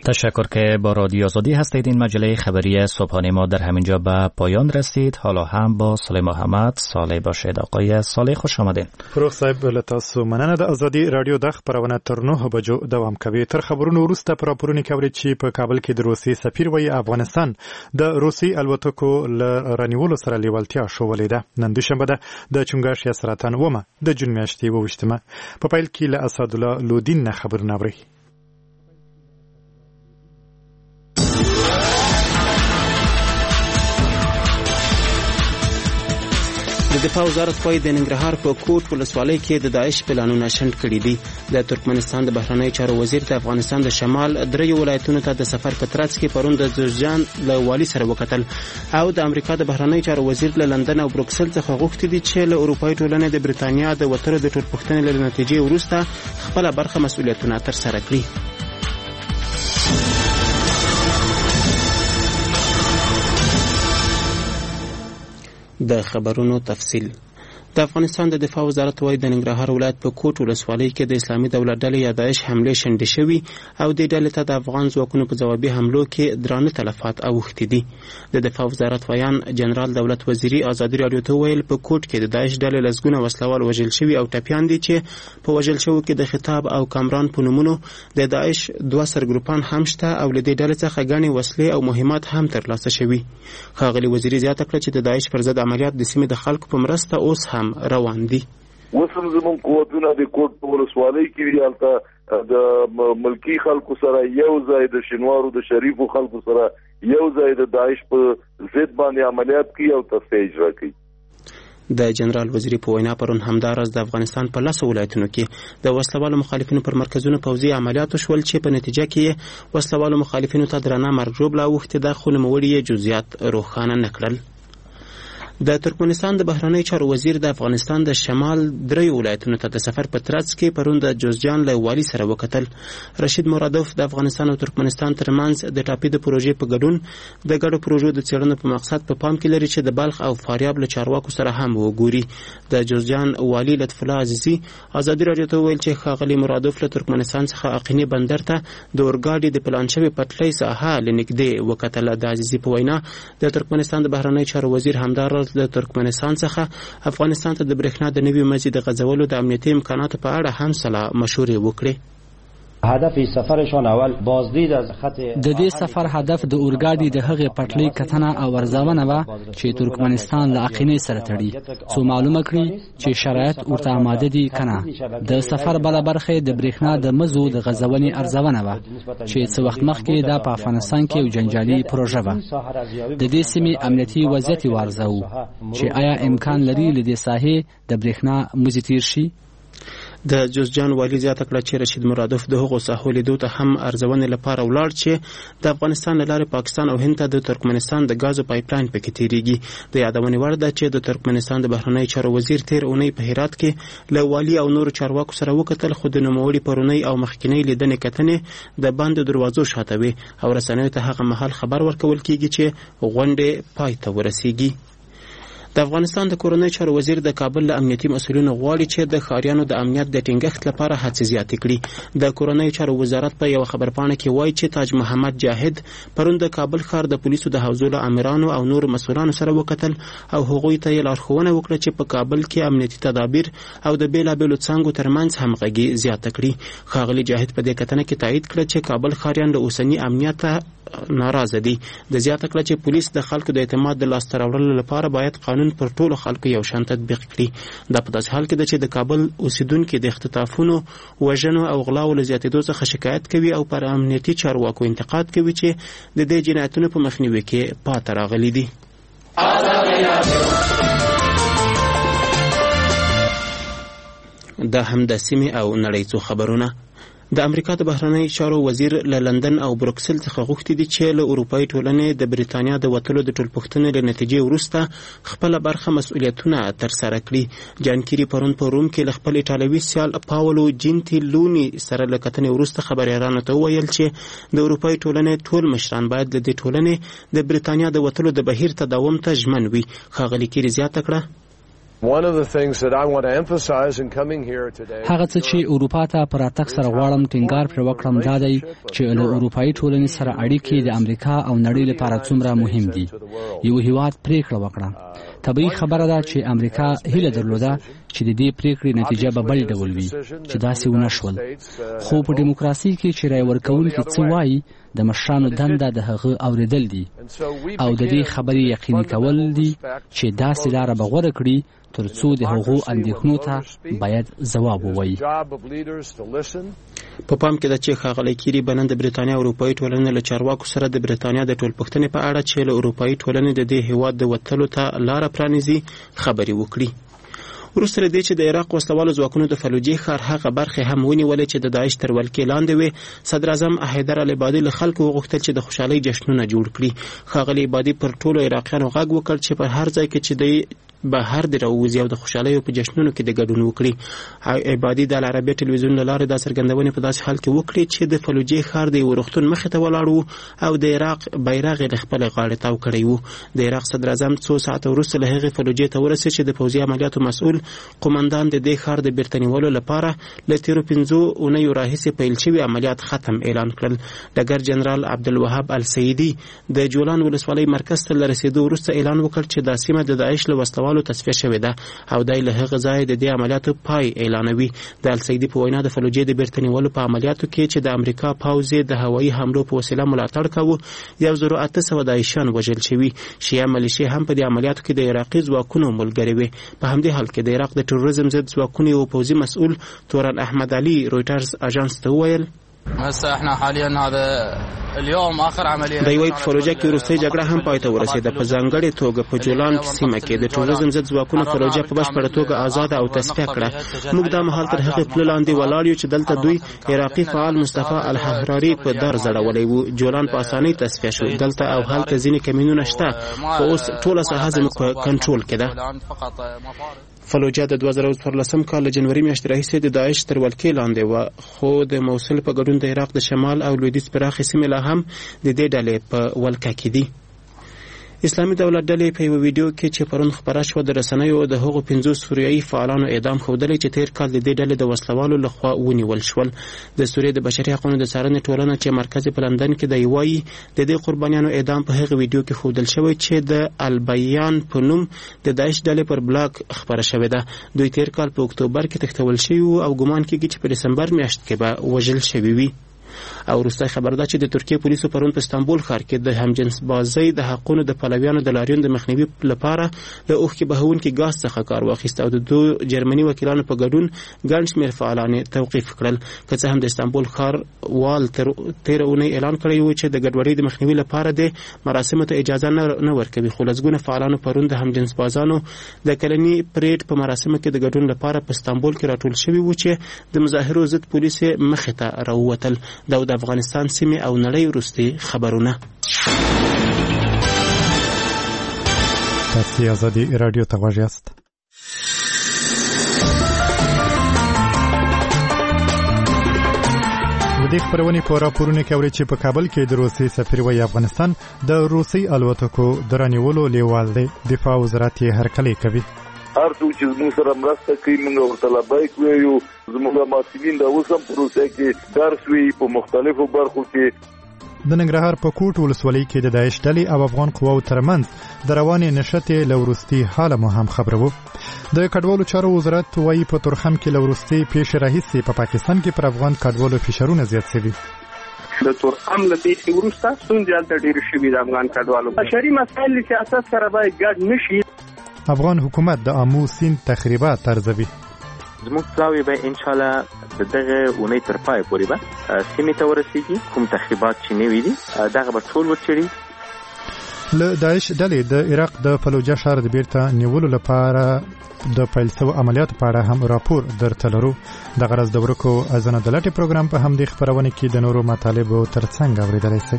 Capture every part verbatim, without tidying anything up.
تشکر که با رادیو آزادی هستید. این مجله خبری صبحانه ما در همینجا به پایان رسید. حالا هم با صالح محمد صالح باشید. آقای صالح خوش آمدین. فروغ صاحب له تاسو مننه. د آزادي رادیو د خبرونه تر نه بجو دوام کوي. تر خبرونو وروسته پر راپورونه کوي چې په کابل کې د روسي سفیر وی افغانستان د روسي الوتکو ل رانیولو سره لیوالتیا شوولې ده. نن دوشنبه ده د چنګاش یا سرطان ومه د جون میاشتې وشتمه په پیل کې له اسد الله لودین نه خبرونه اوري. د دفاع وزارت وايي د ننګرهار په کوټ ولسوالۍ کې د داعش پلانونه شنډ کړي دي. د ترکمنستان د بهرنیو چارو وزیر د افغانستان د شمال دریو ولایتونو ته د سفر په ترڅ کې پرون د جوزجان له والي سره وکتل او د امریکا د بهرنیو چارو وزیر له لندن او بروکسل څخه غوښتي دي چې له اروپایي ټولنې د بریتانیا د وتلو د ټولپوښتنې له نتیجې وروسته خپله برخه مسؤلیتونه ترسره کړي. د خبرونو تفصیل. د افغانستان د دفاع وزارت وايي د ننګرهار ولایت په کوټ ولسوالۍ کې د اسلامي دولت ډلې یا داعش حملې شنډې شوي او د ډلې ته د افغان ځواکونو په ځوابي حملو کې درانه تلفات اوښتي دي. د دفاع وزارت ویان جنرال دولت وزیري ازادي راډیو ته ویل په کوټ کې د داعش ډلې لسګونه وسلوال وژل شوي او ټپیان دي چې په وژل شوو کې د خطاب او کامران په نومونو د داعش دوه سرګروپان هم شته او له دې ډلې څخه ګڼې وسلې او مهمات هم ترلاسه شوي. ښاغلي وزیري زیاته کړه چې د داعش پر ضد عملیات د سیمې د خلکو په مرسته اوس هم روان دي. وسم زمون قوتونه د کوټ په ولسوالۍ کې یالته د ملکی خلکو سره یو ځای د شینوارو د شریفو خلکو سره یو ځای د داعش په ضد باندې عملیات کوي او تصفیه اجرا کوي. د جنرال وزیري په وینا پرون همدارس د افغانستان په لسو ولایتونو کې د وسلوالو مخالفینو پر مرکزونو پوځي عملیات شول چې په نتیجه کې وسلوالو مخالفینو ته درانه مرګ ژوبله اوښتې ده، خو نوموړي جزئیات روښانه نه کړل. د ترکمنستان د بهرنیو چارو وزیر د افغانستان د شمال دریو ولایتونو ته د سفر په ترڅ کې پرون د جوزجان له والي سره وکتل. رشید مرادوف د افغانستان او ترکمنستان ترمنځ د ټاپي د پروژې په ګډون د ګډو پروژو د څېړنو په مقصد په پام کې لري چې د بلخ او فاریاب له چارواکو سره هم وګوري. د جوزجان والي لطف الله عزیزي ازادي راډیو ته ویل چې ښاغلي مرادوف له ترکمنستان څخه اقینې بندر ته د اورګاډي د پلان شوې پټلۍ ساحه له نږدې وکتله. د عزیزي په وینا د ترکمنستان د بهرنیو چارو وزیر همدارس د ترکمنستان څخه افغانستان ته د برېښنا د نوي مزي د غځولو د امنیتي امکاناتو په اړه هم سلا مشورې وکړي. هدف سفرشان اول بازدید از خط د دې سفر هدف د اورګاډي د هغې پټلۍ کتنه او ارزونه وه چې ترکمنستان له اقینې سره تړي، څو معلومه کړي چې شرایط ورته آماده دي که نه. د سفر بله برخه د برېښنا د مزو د غځونې ارزونه وه چې څه وخت مخکې دا په افغانستان کې یو جنجالي پروژه وه. د دې سیمې امنیتي وضعیت یې وارزوو چې آیا امکان لري له دې ساحې د برېښنا مزي تیر شي. د جوزجان والي زیاته کړه چې رشید مرادوف د هغو ساحو لیدو ته هم ارزونې لپاره ولاړ چې د افغانستان له لارې پاکستان او هند ته د ترکمنستان د ګازو پایپلاین پکې تیریږي. د یادونې وړ ده چې د ترکمنستان د بهرنیو چارو وزیر تیر اونۍ په هرات کې له والي او نورو چارواکو سره وکتل، خو د نوموړي پرونۍ او مخکینۍ لیدنې کتنې د بندو دروازو شاته وي او رسنیو ته هغه مهال خبر ورکول کیږي چې غونډې پای ته ورسیږي. د افغانستان د کورنیو چارو وزیر د کابل له امنیتي مسؤلینو غواړي چې د ښاریانو د امنیت د ټینګښت لپاره هڅې زیاتې کړي. د کورنیو چارو وزارت په یوه خبرپاڼه کې وایي چې تاج محمد جاهد پرون د کابل ښار د پولیسو د حوزو له امیرانو او نورو مسؤلانو سره وکتل او هغوی ته یې لارښوونه وکړه چې په کابل کې امنیتي تدابیر او د بېلابېلو څانګو ترمنځ همغږي زیاته کړي. ښاغلي جاهد په دې کتنه کې تایید کړه چې کابل ښاریان له اوسني امنیت ناراضه دي. د زیاته کړه چې پولیس د خلکو د اعتماد د لاسته راوړلو لپاره باید قانون پر ټولو خلکو یو شان تطبیق کړي. دا په داسې حال کې ده چې د کابل اوسیدونکي د اختطافونو، وژنو او غلاو له زیاتېدو څخه شکایت کوي او پر امنیتي چارواکو انتقاد کوي چې د دې جنایتونو په مخنیوي کې پاتې راغلي دي. دا هم د سیمې او نړۍ څو خبرونه. د امریکا د بهرنیو چارو وزیر له لندن او بروکسل څخه غوښتي دي چې له اروپایي ټولنې د بریتانیا د وتلو د ټولپوښتنې له نتیجې وروسته خپله برخه مسؤلیتونه ترسره کړي. جان کیري پرون په روم کې له خپل ایټالوي سیال پاولو جینتیلوني سره له کتنې وروسته خبریالانو ته وویل چې د اروپایي ټولنې ټول مشران باید له دې ټولنې د بریتانیا د وتلو د بهیر تداوم ته ژمن وي. ښاغلي کیري زیاته کړه هغه څه چې اروپا ته پر راتګ سره غواړم ټینګار پر وکړم دا دی چې له اروپאי ټولنې سره اړیکې د امریکا او نړۍ لپاره څومره مهم دي. یو هیواد پریکړه وکړه. طبیعي خبره ده چې امریکا هیله درلوده چې د دې پریکړې نتیجه به بل ډول وي چې داسې ونه شول. خو په دیموکراسي کې چې رای ورکوونکي څه وایي د مشرانو دنده د هغه اوریدل دي او د دې خبرې یقیني کول دي چې داسې لاره به غوره کړي ترڅو د هغو اندېښنو ته باید ځواب ووایي. په پام کې د چې ښاغلی کیری بنن د برېټانیا اروپאי ټولنې له چارواکو سره د برېټانیا د ټولپوښتنې په اړه چې له اروپאי ټولنې د دې هیواد د وتلو ته لاره پرانیزي خبرې وکړي. وروسته له دې چې د عراق وسلوالو ځواکونو د فلوجې ښار هغه برخې هم ونیولې چې د داعش تر ولکې لاندې وې، صدر اعظم حیدر العبادي له خلکو وغوښتل چې د خوشحالۍ جشنونه جوړ کړي. ښاغلی عبادي پر ټولو عراقیانو غږ وکړ چې په هر ځای کې چې دی بهر د راووځي او د خوشحالۍ په جشنونو کې د ګډون وکړي. عبادي د العربیه ټلویزیون له لارې دا څرګندونې په داسې حال کې وکړي چې د فلوجې ښار د یوه روغتون مخې ته ولاړ و او د عراق بیرغ یې له خپلې غاړې تاو کړی و. د عراق صدر اعظم څو ساعته وروسته له هغې فلوجې ته ورسېد چې د پوځي عملیاتو مسؤل قومندان د دې ښار د بیرته نیولو لپاره له تېرو پنځو اونیو راهیسې پیل شوي عملیات ختم اعلان کړل. ډګر جنرال عبدالوهاب السیدي د جولان ولسوالۍ مرکز ته له رسېدو وروسته اعلان وکړ چې دا سیمه د داعش له وسلوالو تصفیه شوې ده او دای له هغه ځای د دې عملیاتو پای اعلانوي. د السیدي په وینا د فلوجې د بیرته نیولو په عملیاتو کې چې د امریکا پوځ د هوایي حملو په وسیله ملاتړ کاوه یو زر اته سوه داعشیان وژل شوي. شیعه ملیشې هم په دې عملیاتو کې د عراقي ځواکونو ملګرې وې. په همدې حال کې د عراق د ټروریزم ضد ځواکونو یو پوځي مسؤل تورن احمد علي رویټرز اژانس ته وویل هسه احنا حاليا هذا اليوم اخر عمليه د وی په فلوجه کې وروستۍ جګړه هم پای ته ورسېده. په ځانګړې توګه په جولان سیمه کې د ټوریزم ضد ځواکونو فلوجه په بشپړه توګه آزاد او تصفیه کړه. موږ دا مهال تر هغې پله لاندې ولاړ یو چې دلته دوی عراقي فعال مصطفی الحراري په در زړولی و. جولان په اسانۍ تصفیه شو. دلته او هلته ځینې کمینونه شته خو اوس ټوله ساحه زموږ په کنټرول کې ده. فلوجه د دوه زره څوارلسم کال له جنوري میاشتې راهیسې د داعش تر ولکې لاندې وه، خو د موصل په ګډون د عراق د شمال او لویدیځ پراخې سیمې لا هم د دې ډلې په ولکه کې دي. اسلامي دولت ډلې په یو ویډیو کې چې پرون خبره شوه د رسنیو د هغو پنځو سوریایي فعالانو اعدام ښودلی چې تیر کال د دې ډلې د وسلوالو لخوا ونیول شول. د سوریې د بشري حقونو د څارنې ټولنه چې مرکز په لندن کې دی وایي د دې قربانیانو اعدام په هغه ویډیو کې ښودل شوی چې د البیان په نوم د داعش ډلې پر بلاګ خبره شوې ده. دوی تیر کال په اکتوبر کې تښتول شوي او ګمان کېږي چې په ډسمبر میاشت کې به وژل شوي وي. او وروستی خبر ده چې د ترکیې پولیسو پرون په استانبول ښار کې د همجنس بازۍ د حقونو د پلویانو د لاریون د مخنیوي لپاره له اوښکې بهونکي ګاز څخه کار واخیست او د دوه جرمني وکیلانو په ګډون ګڼ شمېر فعالان توقیف کړل. که څه هم د استانبول ښار وال تېره اونۍ اعلان کړی و چې د ګډوډۍ د مخنیوي لپاره د مراسمو ته اجازه نه ورکوي، خو لسګونه فعالانو پرون د همجنس بازانو د کلني پریډ په مراسمو کې د ګډون لپاره په استانبول کې راټول شوي و چې د مظاهرو ضد پولیس مخې ته راووتل. دا د افغانستان سیمې او نړۍ وروستي خبرونه. تاسو ازادي رادیو ته غوږ یاست. د دې خبرونې په راپورونه کې اوري چې په کابل کې د روسي سفیر وی افغانستان د روسي الوتکو درنیولو لیوال دی. دفاع وزارت یې هرکلی کوي. هر څوک چې زموږ سره مرسته کوي موږ ورته لبیک وایو. زموږ محصلین د اوس هم په روسیه کې درس وایي په مختلفو برخو کې. د ننګرهار په کوټ ولسوالۍ کې د داعش ډلې او افغان قواو ترمنځ د روانې نښتې له وروستي حاله مو هم خبره وه. د کډوالو چارو وزارت وایي په تورخم کې له وروستي پیښې راهیسې په پاکستان کې پر افغان کډوالو فشارونه زیات شوي. د تورخم له پیښې وروسته ستونزې هلته ډېرې شوي د افغان کډوالو. بشري مسایل له سیاست سره باید ګډ نه شي. افغان حکومت د آمو سیند تخریبات ارزوي. زموږ پلاوی به ان شاء الله د دغه اونۍ تر پای پورې به سیمې ته ورسیږي. کوم تخریبات چې نوي دي دغه به ټول وڅېړي. له داعش ډلې د عراق د فلوجه ښار د بیرته نیولو لپاره د پیل شوو عملیاتو په اړه هم راپور درته لرو. د غرض د ورکو ازانه د لټې پروګرام په همدې خپرونه کې د نورو مطالبو ترڅنګ اورېدلی شئ.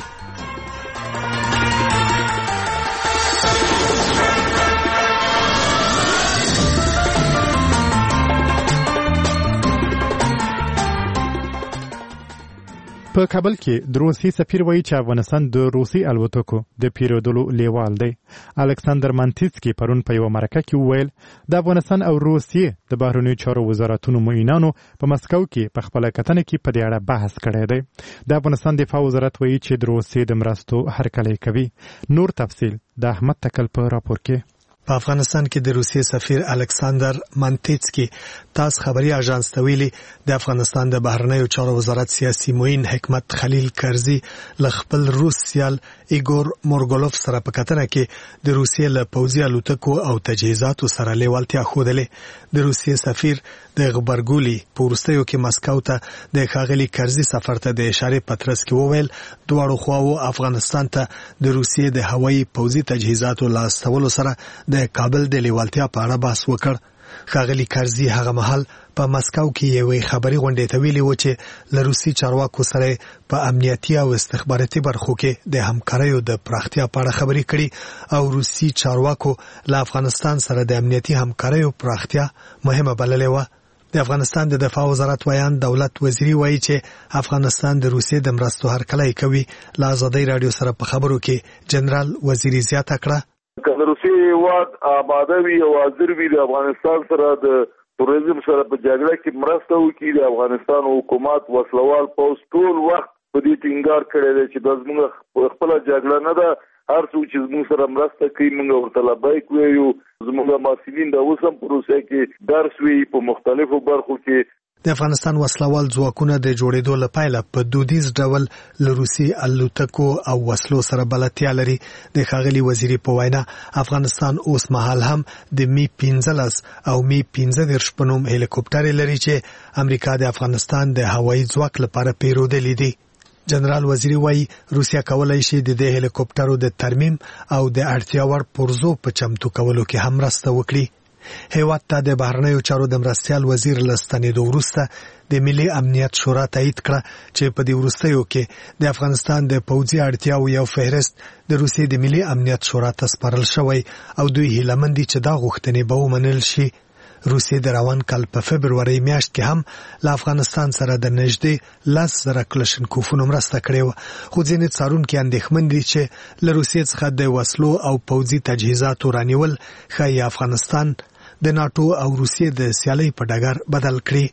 په کابل کې د روسي سفیر وایي چې افغانستان د روسي الوتکو د پیرودلو لیوال دی. الکساندر مانتیسکی پرون په یو مرکه کې وویل د افغانستان او روسیې د بهرنیو چارو وزارتونو معینانو په مسکو کې په خپله کتنه کې په دې اړه بحث کړی دی. د افغانستان دفاع وزارت وایي چې د روسیې د مرستو هرکلی کوي. نور تفصیل د احمد تکل په راپور کې. په افغانستان کې د روسیې سفیر الکساندر مانتیسکی تاس خبري اژانس ته ویلي د افغانستان د بهرنیو چارو وزارت سیاسي معین حکمت خلیل کرزي له خپل روس سیال ایګور مورګولوف سره په کتنه کې د روسیې له پوځي الوتکو او تجهیزاتو سره لیوالتیا ښودلې. د روسیې سفیر د غبرګولي په وروستیو کې مسکو ته د ښاغلي کرزي سفر ته د اشارې پترس کې وویل دواړو خواوو افغانستان ته د روسیې د هوایي پوځي تجهیزاتو لاستولو سره د کابل د لیوالتیا په اړه بحث وکړ. ښاغلي کرزي هغه مهال په مسکو کې یوې خبري غونډې ته ویلي و چې له روسي چارواکو سره په امنیتي او استخباراتي برخو کې د همکاریو د پراختیا په اړه خبرې کړي او روسي چارواکو له افغانستان سره د امنیتي همکاریو پراختیا مهمه بللې و. د افغانستان د دفاع وزارت ویان دولت وزیری وایي چې افغانستان د روسیې د مرستو هرکلی کوي. له ازادۍ راډیو سره په خبرو کې جنرال وزیری زیاته کړه که د روسیې هیواد آماده وي او حاضر وي د افغانستان سره د تروریزم سره په جګړه کې مرسته وکړي، د افغانستان حکومت وسلوال پوځ ټول وخت په دې ټینګار کړی دی چې دا زموږ خپله جګړه نه ده، هر څوک چې زموږ سره مرسته کوي موږ ورته لبیک وایو. زموږ محصلین د اوس هم په روسیه کې درس ویي په مختلفو برخو کې. د افغانستان وسلوال ځواکونه د جوړېدو لپاره په دودیز ډول له روسي الوتکو او وسلو سره بلدتیا لري. د ښاغلي وزیري په وینا افغانستان اوس مهال هم د می پنځلس او می پنځه دېرش په نوم هلیکوپټرې لري چې امریکا د افغانستان د هوایي ځواک لپاره پیرودلي دي. جنرال وزیری وایي روسیا کولای شي د دې هلیکوپټرو د ترمیم او د اړتیا وړ پرزو په چمتو کولو کې هم مرسته وکړي. هیواد ته د بهرنیو چارو د مرستیال وزیر له ستنېدو وروسته د ملي امنیت شورا تایید کړه چې په دې وروستیو کې د افغانستان د پوځي اړتیاو یو فهرست د روسیې د ملي امنیت شورا ته سپارل شوی او دوی هیله مند دي چې دا غوښتنې به ومنل شي. روسیې د روان کال په فبروري میاشت کې هم له افغانستان سره د نږدې لس زره کلشنکوفونو مرسته کړې وه، خو ځینې څارونکي اندېښمن دي چې له روسیې څخه د وسلو او پوځي تجهیزاتو رانیول ښایي افغانستان د ناتو او روسیې د سیالۍ په ډګر بدل کړي.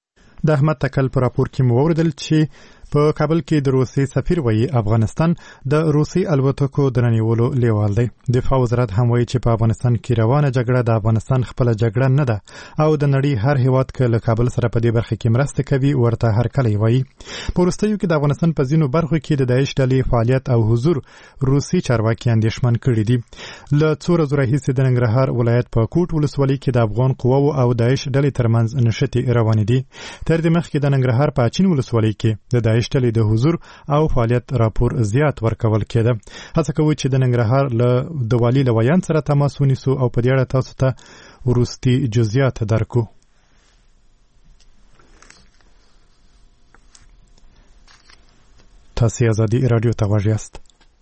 د احمد تکل په راپور کې مو اوریدل چې په کابل کې د روسي سفیر وایي افغانستان د روسي الوتکو د رانیولو لیوال دی. دفاع وزارت هم وایي چې په افغانستان کې روانه جګړه د افغانستان خپله جګړه نه ده او د نړۍ هر هیواد که له کابل سره په دې برخه کې مرسته کوي ورته هرکلی وایي. په وروستیو کې د افغانستان په ځینو برخو کې د داعش ډلې فعالیت او حضور روسي چارواکي اندېښمن کړي دي. له څو ورځو راهیسې د ننګرهار ولایت په کوټ ولسوالۍ کې د افغان قواو او داعش ډلې ترمنځ نښتې روانې دي. تر دې مخکې د ننګرهار په اچین ولسوالۍ کې د داعش ډلې د حضور او فعالیت راپور زیات ورکول کېده. هڅه کوي چې د ننګرهار له د والي له ویان سره تماس ونیسو او په دې اړه تاسو ته وروستي جزئیات درکو. تاسو ازادي رادیو ته غوږ یاست.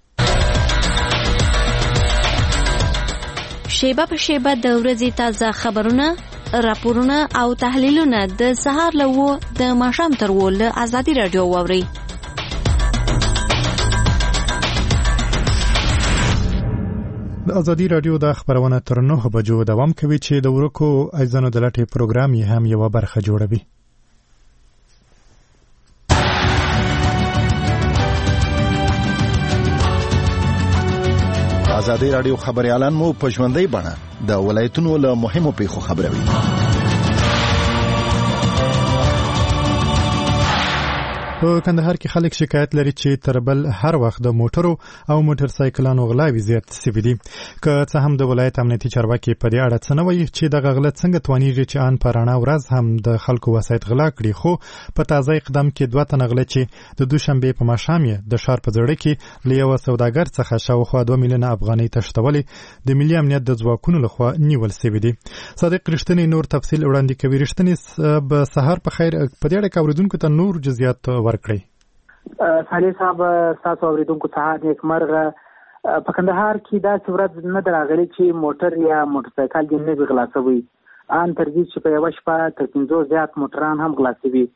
شیبه په شیبه د ورځې تازه خبرونه، راپورونه او تحلیلونه د سهار له وو د ماښام تر وو له ازادي رادیو واورئ. د ازادي رادیو د خبرونه تر نهه بجو دوام کوي چې د ورکو اجزانو د لټې پروګرام یې هم یوه برخه جوړوي. ازادي رادیو خبريالان مو په ژوندۍ بڼه د ولایتونو له مهمو پیښو خبروي. په کندهار کې خلک شکایت لري چې تر بل هر وخت د موټرو او موټر سایکلانو غلاوي زیات سوي دي. که څه هم د ولایت امنیتي چارواکي په دې اړه څه نه وایي چې دغه غله څنګه توانیږي چې ان په رڼا ورځ هم د خلکو وسایط غلا کړي، خو په تازه اقدام کې دوه تنه غله چې د دوشنبې په ماښام یې د ښار په زړه کې له یوه سوداګر څخه شاوخوا دوه میلیونه افغانۍ تښتولې د ملي امنیت د ځواکونو لخوا نیول سوي دي. صادق رښتینی نور تفصیل وړاندې کوي. رښتینی به سهار په خیر په دې اړه کې اورېدونکو ته نور جزئیات ورکړئ. صالح صاحب تاسو اوریدونکو ته نیکمرغه. په کندهار کې دا ورځ نه راغلي چې موټر یا موټرسایکل دې نه غلا شوی، ان تر دې چې په یو شپه تر پنځو زیات موټران هم غلا شوي.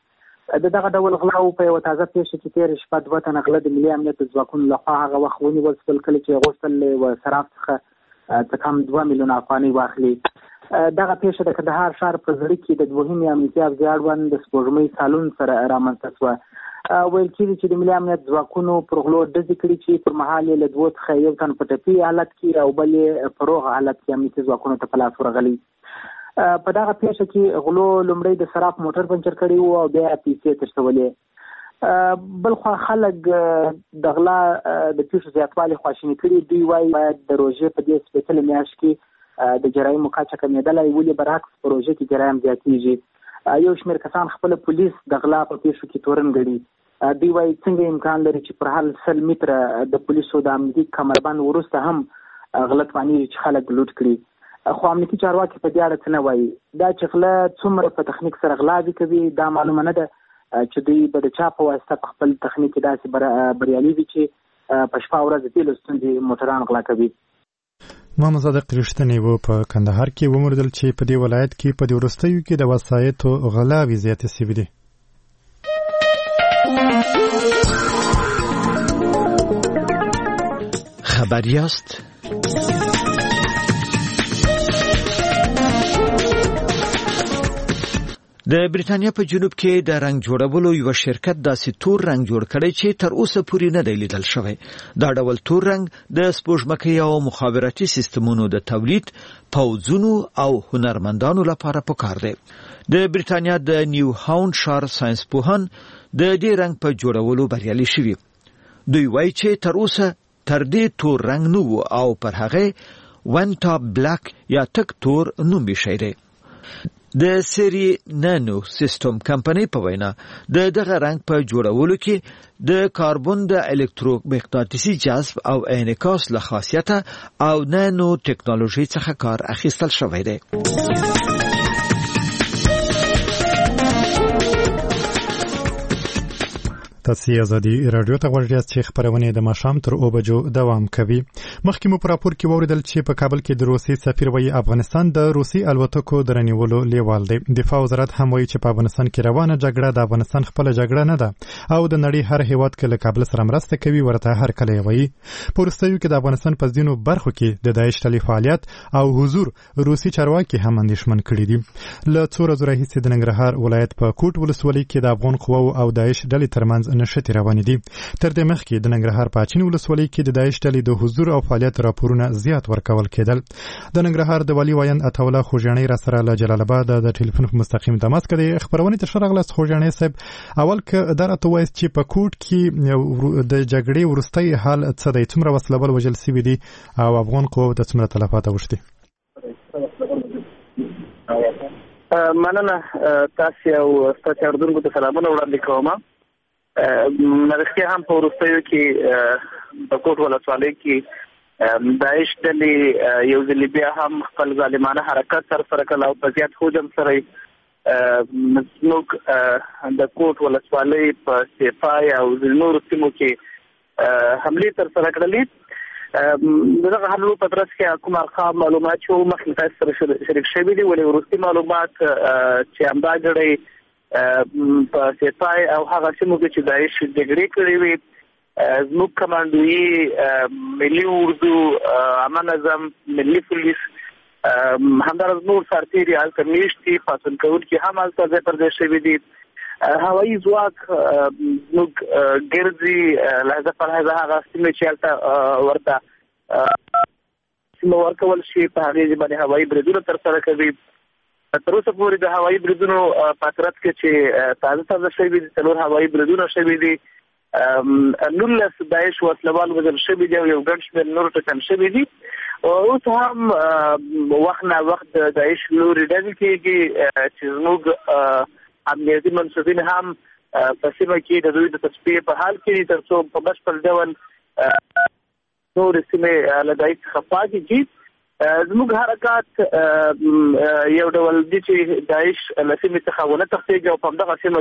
د دغه ډول غلاو په یو تازه پیښه کې تیر شپه دوه تنه غله د ملي امنیت د ځواکونو لخوا هغه وخت ونیول شول کله چې غوښتل و صراف څخه څه کم دوه میلیونه افغانۍ واخلي. دغه پیښه د کندهار ښار په زړه کې د دوهمې امنیتي افزې اړوند د سپوږمۍ سالون سره رامنځته شوه. ویل کېږي چې د ملي امنیت ځواکونو پر غلو ډزې کړي چې پر مهال یې له دوو څخه یو تن په ټپي حالت کې او بل یې په روغ حالت کې امنیتي ځواکونو ته په لاس ورغلی. په دغه پیښه کې غلو لومړی د صراف موټر پنچر کړی و او بیا پیسې تښتولې. بلخوا خلک د غلا د پیښو زیاتوالي خواشیني کړي. دوی وایي باید د روژې په دې سپېڅلې میاشت کې د جرایمو کچه کمېدلی، ولې برعکس په روژه کې جرایم زیاتېږي. یو شمېر کسان خپل پولیس د غلا په پیښو کې تورن ګڼي. دوی وایي څنګه امکان لري چې پر هر سل متره د پولیسو د امنیتي کمربند وروسته هم غله توانېږي چې خلک لوټ کړي. خو امنیتي چارواکي په دې اړه څه نه وایي. دا چې غله څومره په تخنیک سره غلاوې کوي دا معلومه نه ده چې دوی به د چا په واسطه په خپل تخنیک کې داسې بریالي وي چې په شپه ورځ د تیلو ستونزې موټران غلا کوي. محمد صادق رښتینی و په کندهار کې وموندل چې په دې ولایت کې په دې وروستیو کې د وسایطو غلاوې زیاتې شوې دي. خبر یاست؟ د بریتانیا په جنوب کې د رنګ جوړولو یو شرکت داسې تور رنګ جوړ کړی چې تر اوسه پورې نه دی لیدل شوی. دا ډول تور رنګ د سپوږمکۍ او مخابراتي سیستمونو د تولید، پوځونو او هنرمندانو لپاره پکار دی. د بریتانیا د نیو هاوند شار ساينس پوهان د دې رنګ په جوړولو بریالي شوي. دوی وایي چې تر اوسه تر دې تور رنګ نه و او پر هغه ونتا بلاک یا تک تور نوم یې دی. د سری نانو سیستم کمپنۍ په وینا د دغه رنګ په جوړولو کې د کاربن د الکترومغناطیسي جذب او انعکاس له خاصیته او نانو ټکنالوژي څخه کار اخیستل شوی دی. تاسو ازادي رادیو ته غوږ یاست چې خبرونه د ماښام تر اوه بجو دوام کوي. مخکې مو په راپور کې ووریدل چې په کابل کې د روسي سفیر وایي افغانستان د روسي الوتکو د رانیولو لیوال دی. دفاع وزارت هم وایي چې په افغانستان کې روانه جګړه د افغانستان خپل جګړه نه ده او د نړۍ هر هیواد کې له کابل سره مرسته کوي ورته هر کله وایي. په وروستیو کې د افغانستان په ځینو برخو کې د داعش ډلې فعالیت او حضور روسي چارواکي هم اندېښمن کړي دي. له څو ورځو راهیسې د ننګرهار ولایت په کوټ ولسوالۍ کې د افغان قواو او داعش ډلې ترمنځ نښتې روانې دي. تر دې مخکې د ننګرهار په اچین ولسوالۍ کې د داعش ډلې د حضور او فعالیت راپورونه زیات ورکول کېدل. د ننګرهار د والي وایند عطاالله خوږیاڼي را سره له جلال آباد د ټلیفون په مستقیم تماس کې د خبرونه تر شرغلس خوږیاڼي صاحب اول ک درته وایي چې په کوټ کې د جګړې ورستۍ حال څه دی، څومره وسلبل وجل سوي دي او افغان قواو د څومره تلفات اوښتي؟ مننه تاسو او ستاسو اردوونکو ته سلامونه وړاندې کوم. مرستیا هم په وروستیو کې په کوټ ولسوالۍ کې داعش ډلې یو ځل بیا هم خپل ظالمانه حرکت سرسره کړ او په زیات هجوم سره زموږ د کوټ ولسوالۍ په سیفای او نورو سیمو کې حملې ترسره کړلې. دغه حملو په ترڅ کې کوم ارقام معلومات چې مخکې تاسو سره شریک شوي دي، ولې وروستي معلومات چې همدا ګړی په سیفای او هغه سیمو کې چې داعش جګړې کړې وي زموږ کمانډوي ملي اردو عامه نظم ملي پولیس همدارس نور سرتیري هلته میشتي پاڅون کوونکي هم هلته ځای پر ځای شوي دي. هوایي ځواک زموږ ګرځي لحظه پر لحظه هغه سیمې چې هلته ورته سیمه ورکول شي په هغې باندې هوایي بریدونه ترسره کوي. تر اوسه پورې د هوایي بریدونو په ترڅ کې چې تازه تازه شوي دي څلور هوایي بریدونه شوي دي، نولس داعش وسلوال وژل شوي دي او یو ګڼ شمېر نور ټکان شوي دي. اوس هم وخت نه وخت د داعش لوري ډزې کېږي چې زموږ امنیتي منصبین هم په سیمه کې د دوی د تصفیې په حال کې دي تر څو په بشپړ ډول نورې سیمې له داعش څخه پاکې کړي. زموږ حرکات یو ډول دي چې داعش له سیمې څخه ونه تښتېږي او په همدغه سیمه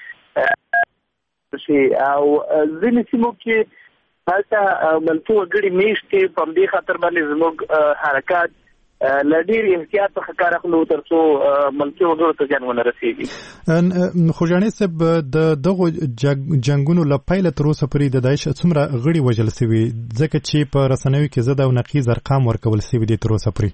کې شي او ځینې سیمو کې هلته منفي وګړي میشتې په همدې خاطر باندې زموږ حرکات لډیر احتیاط څخه کار اخلو ترڅو ملکي وګړو ته زیان ونه رسیږي. خو جانې صاحب د دغو جنگونو له پیله تر اوسه پورې د داعش څومره غړي وژل سوي ځکه چې په رسنیو کې ضد او نقیض ارقام ورکول سوي دي تر اوسه پورې؟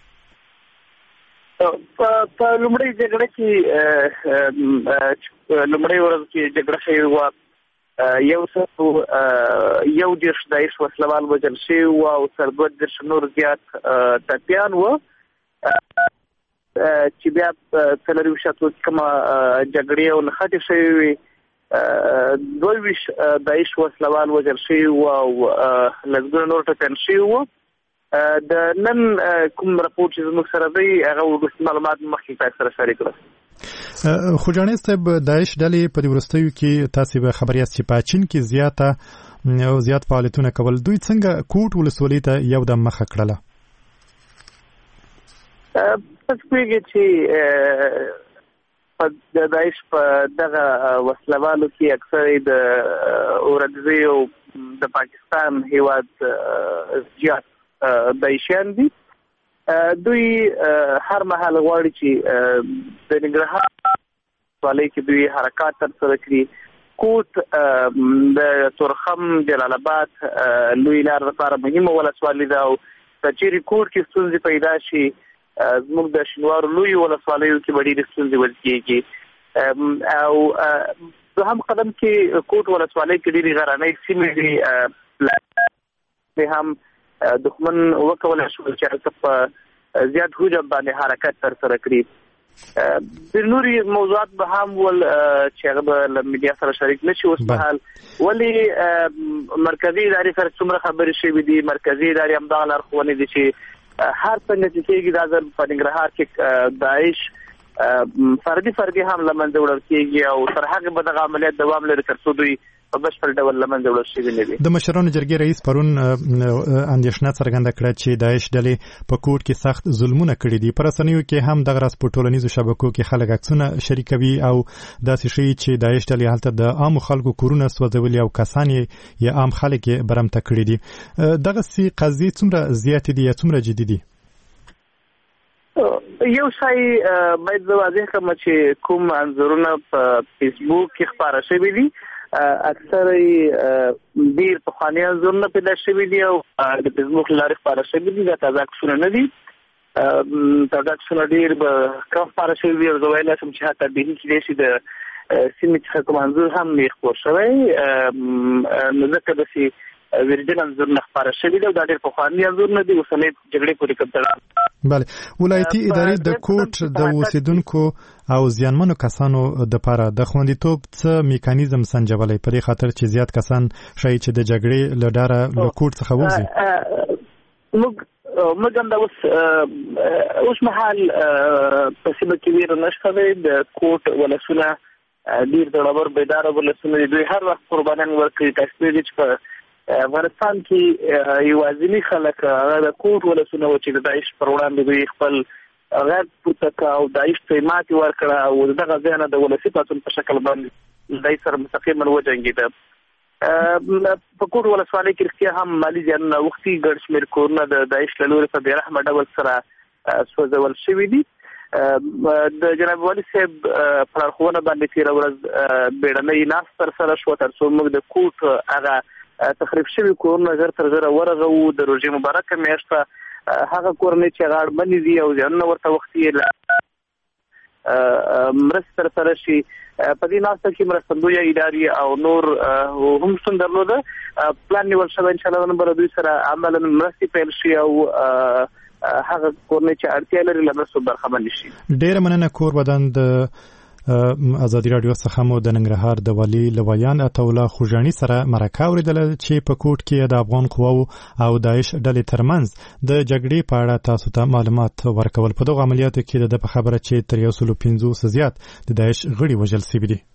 په لومړۍ جګړه کې لومړۍ ورځ کې جګړه شوې وه یو سل یو دېرش داعش وسلوال وژل شوي وو او سل دوه دېرش نور زیات ټپیان وو چې بیا څلرویشت اتیا کومه جګړې او نښتې شوې وې دوه ویشت داعش وسلوال وژل شوي وو او لسګونه نور ټپیان شوي وو. د نن کوم راپور چې زموږ سره دی هغه وروستي معلومات مخکې تاسو سره شریک کړل. خو جانې صاحب داعش ډلې په دې وروستیو کې تاسو به خبر یاست چې په چین کې زیاته او زیات فعالیتونه کول، دوی څنګه کوټ ولسوالۍ ته یو دم مخه کړله؟ تاسو پوهیږئ چې د داعش په دغه وسلوالو کې اکثر د اورګزي او د پاکستان هیواد زیات داعشیان دي. دوی هر مهال غواړي چې د ننګرهار ولایت کې دوی حرکات ترسره کړي. کوټ د تورخم جلال آباد لوی لار لپاره مهمه ولسوالي ده او د چیرې کوټ کې ستونزې پیدا شي زموږ د شینوارو لوی ولسوالیو کې ډېرې ستونزې ورکېږي. او دوهم قدم کې کوټ ولسوالۍ کې ډېرې غرنۍ سیمې دي هم دښمن وکولای شو چې هغه په زیات حجم باندې حرکت ترسره کړي. د نوري موضوعات به هم ول چې هغه له میډیا سره شریک نشي اوس په حال ولی مرکزی ادارې سره څومره خبرې شوې دي. مرکزی ادارې هم دا لارښوونې دي چې هر څنګه چې کېږي دا ځل په ننګرهار کې داعش فردي فردي هم له منځه وړل کېږي او تر هغه به دغه عملیات دوام لري تر څو دوی په بشپړ ډول له منځه وړل شوي نه دي. د مشرانو جرګې رئیس پرون اندېښنه څرګنده کړه چې داعش ډلې په کوټ کې سخت ظلمونه کړي دي. په رسنیو کې هم دغه راز په ټولنیزو شبکو کې خلک عکسونه شریکوي او داسې ښیي چې داعش ډلې هلته د عامو خلکو کورونه سوځولي او کسان یې عام خلک یې برمته کړي دي. دغسې قضیې څومره زیاتې دي یا څومره جدي دي؟ یو شی باید زه واضح کړم چې کوم انځورونه په فیسبوک کې خپاره شوي دي اکثر ډیر پخواني انځورونه پیدا شوي دي او د فیسبوک له لارې خپاره شوي دي. دا تازه عکسونه نه دي. تازه عکسونه ډیر به کم خپاره شوي دي او زه ویلی شم چې حتی بهي کېدای شي د سیمې څخه کوم انځور هم نه خپور شوی نو ځکه داسې ورجن انځورونه خپاره شوي دي او دا ډېر پخواني انځورونه دي اوسنۍ جګړې پورې کوم تړاو. بله ولایتي ادارې د کوټ د اوسیدونکو او زیانمنو کسانو دپاره د خوندیتوب څه میکانیزم سنجولی په دې خاطر چې زیات کسان ښایي چې د جګړې له ډاره له کوټ څخه ووځي؟ موږ موږ هم دا اوس اوس مهال په سیمه کې ویره نشته دی. د کوټ ولسونه ډېر زړور بیداره ولسونه دي. دوی هر وخت قربانیان ورکوي. تاسو پوهېږئ چې په افغانستان کې یوازینی خلک هغه د کوټ ولسونه وو چې د داعش پر وړاندې دوی خپل غږ پورته کړ او داعش ته یې ماتې ورکړه او د دغه ځای نه د ولسي پاڅون په شکل باندې دای سره مستقیما وجنګېده. په کوټ ولسوالۍ کې رښتیا هم مالي زیانونه اوښتي. ګڼ شمېر کورونه د داعش له لورې په بېرحمه ډول سره سوځول شوي دي. د جناب والي صاحب په لارښوونه باندې تېره ورځ بیړنۍ ناست ترسره شوه تر څو موږ د کوټ هغه تخریب شوي کورونه ژر تر ژره ورغوو. د روژې مبارکه میاشته هغه کورنۍ چې هغه اړمنې دي او زیانونه ورته وختي مرستې ترسره شي. په دې ناسته کې مرستندویه ادارې او نور هم شتون درلوده. پلان نیول شوی انشاءالله نن به دوی سره عملا مرستې پیل شي او هغه کورنۍ چې اړتیا لري له مرستو برخمن شي. ډېره مننه. کور بدن د ازادي راډیو څخه مو د ننګرهار د والي لویان عطاالله خوږاني سره مرکه اورېدله چې په کوټ کې د افغان قواو او داعش ډلې ترمنځ د جګړې په اړه تاسو ته معلومات ورکول. په دغو عملیاتو کې د په خبره چې تر یو سلو پنځوس زیات د داعش غړي وژل شوي دي.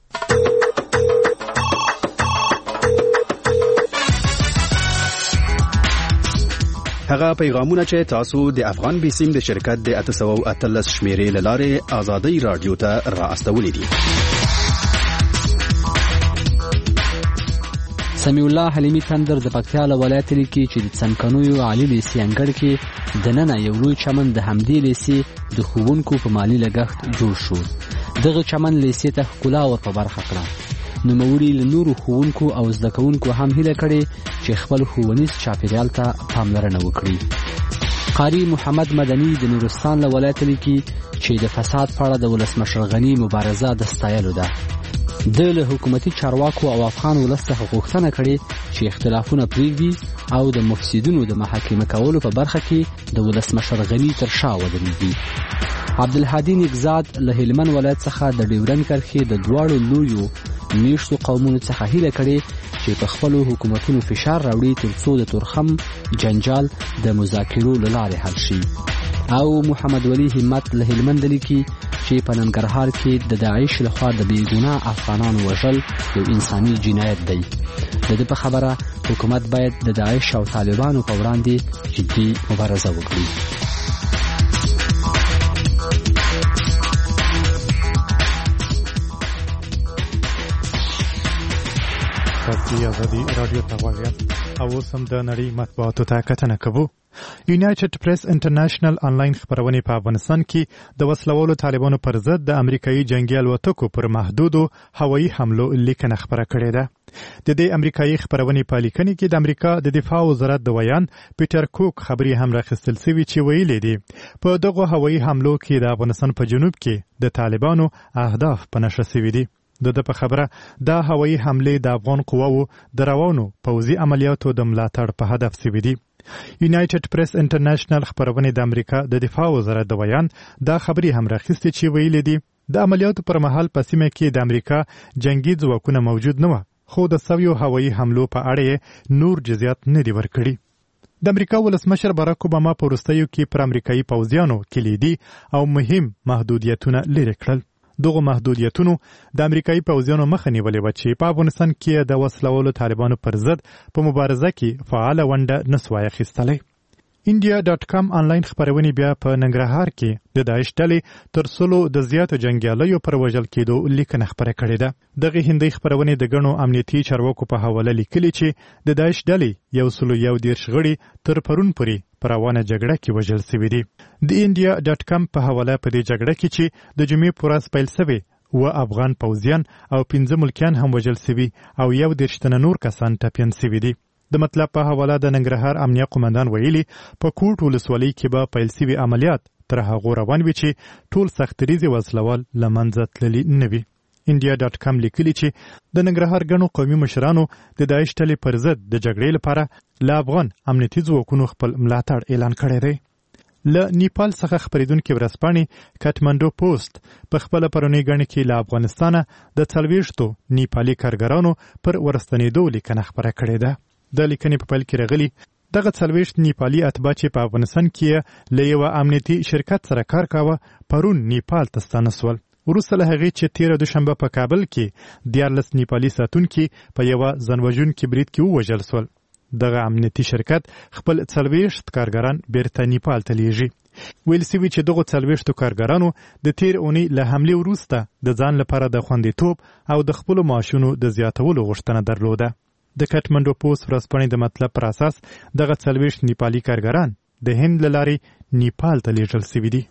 هغه پیغامونه چې تاسو د افغان بیسیم د شرکت د اته سوه او اتلس شمیرې له لارې ازادي رادیو ته را استولې دي. سمیع الله حلیمی تندر د پکتیا ولایت لیکي چې د څنکنوي عالی لیسي انګړ کې د نن یو لوی چمن د همدې لیسي د خوونکو په مالی لګښت جوړ شو. دغه چمن لیسي ته ښکلا ور په برخه کړه. نوموړي له نورو ښوونکو او زده کوونکو هم هیله کړې چې خپل ښوونیز چاپیریال ته پاملرنه وکړي. قاری محمد مدني د نورستان له ولایت لیکي چې د فساد په اړه د ولسمشر غني مبارزه د ستایلو ده. د له حکومتي چارواکو او افغان ولس څخه غوښتنه کړې چې اختلافونه پرېږدي او د مفسدونو د محاکمه کولو په برخه کې د ولسمشر غني تر شا ودرېږي. عبدالهادي نګزاد له هلمند ولایت څخه د ډیورند کرښې د دواړو لویو میشتو قومونو څخه هیله کړې چې په خپلو حکومتونو فشار راوړي ترڅو د تورخم جنجال د مذاکرو له لارې حل شي. او محمد ولی همت له هلمند لیکي چې په ننګرهار کې د داعش لخوا د بې ګناه افغانانو وژل یو انساني جنایت دی. د دې په خبره حکومت باید د داعش او طالبانو په وړاندې جدي مبارزه وکړي. تاسو ازادي رادیو ته وایاست او سم د نړۍ مطبوعاتو ته کتنه کوو. یونایټډ پریس انټرنیشنل آنلاین خبرونه په افغانستان کې د وسلوالو طالبانو پر ضد د امریکایي جنگي الوتکو پر محدودو هوایي حملو لیکنه خبره کړې ده. د دې امریکایي خبرونه په لیکنه کې د امریکا د دفاع وزارت د ویان پیټر کوک خبري هم راخستل سوي چې ویلي دي په دغه هوایي حملو کې د افغانستان په جنوب کې د طالبانو اهداف په نشه سوي دي. د د په خبره دا هوایي حمله د افغان قواو د روانو پوځي عملیاتو د ملاتړ په هدف سوي دي. یونایټډ پریس انټرنیشنل خبرونه د امریکا د دفاع وزارت د ویان دا خبري هم راخستې چې ویلي دي د عملیاتو پر مهال په سیمه کې د امریکا جنگي ځواکونه موجود نه و، خو د سویو هوایي حملو په اړه نور جزئیات نه دي ورکړي. د امریکا ولسمشر باراک اوباما په وروستیو کې پر امریکایي پوځیانو کلیدي او مهم محدودیتونه لرې کړل. دغه محدودیتونو د امریکایي پوځیانو مخه نیولې و چې په افغانستان کې د وسلوالو طالبانو پر ضد په مبارزه کې فعاله ونډه نسوای اخیستلی. انډیا ډاټ کام آنلاین خبرونه بیا په ننګرهار کې د داعش ډلې تر سلو د زیاتو جنګیالیو پر وژل کېدو لیکنه خبره کړې ده. دغه هندۍ خبرونه د ګڼو امنیتي چارواکو په حواله لیکلي چې د داعش ډلې یو سلو یو دېرش غړي تر پرون پورې پر روانه جګړه کې وژل سوي دي. د انډیا ډاټ کام په حواله په دې جګړه کې چې د جمعې په ورځ پیل سوې و افغان پوځیان او پنځه ملکیان هم وژل سوي او یو دېرش تنه نور کسان ټپیان سوي دي. د مطلب په حواله د ننګرهار امنیه قومندان ویلي په کوټ ولسوالۍ کې به پیل سوي عملیات تر هغو روان وي چې ټول سختریزې وسلوال له منځه تللي نه وي. انډیا ډاټ کام لیکلي چې د ننګرهار ګڼو قومي مشرانو د داعش ډلې پر ضد د جګړې لپاره له افغان امنیتي ځواکونو خپل ملاتړ اعلان کړی دی. له نیپال څخه خپرېدونکې ورځپاڼې کاټمنډو پوسټ په خپله پرونۍ ګڼه کې له افغانستانه د څلوېښتو نیپالي کارګرانو پر ورستنېدو لیکنه خپره کړې ده. د لیکنې په پیل کې راغلي دغه څلوېښت نیپالي اتباع چې په افغانستان کې له یوه امنیتي شرکت سره کار کاوه پرون نیپال ته ستانه سول. وروسته له هغې چې تېره دوشنبه په کابل کې دیارلس نیپالي ساتونکي په یوه ځانوژونکي برید کې ووژل سول. دغه امنیتي شرکت خپل څلوېښت کارګران بیرته نیپال ته لیږي. ویل سوي چې دغو څلوېښتو کارګرانو د تېر اونۍ له حملې وروسته د ځان لپاره د خوندیتوب او د خپلو معاشونو د زیاتولو غوښتنه درلوده. د کاټمنډو پوسټ ورځپاڼې د مطلب پر اساس دغه څلوېښت نیپالي کارګران د هند له لارې نیپال ته لیږل سوي دي.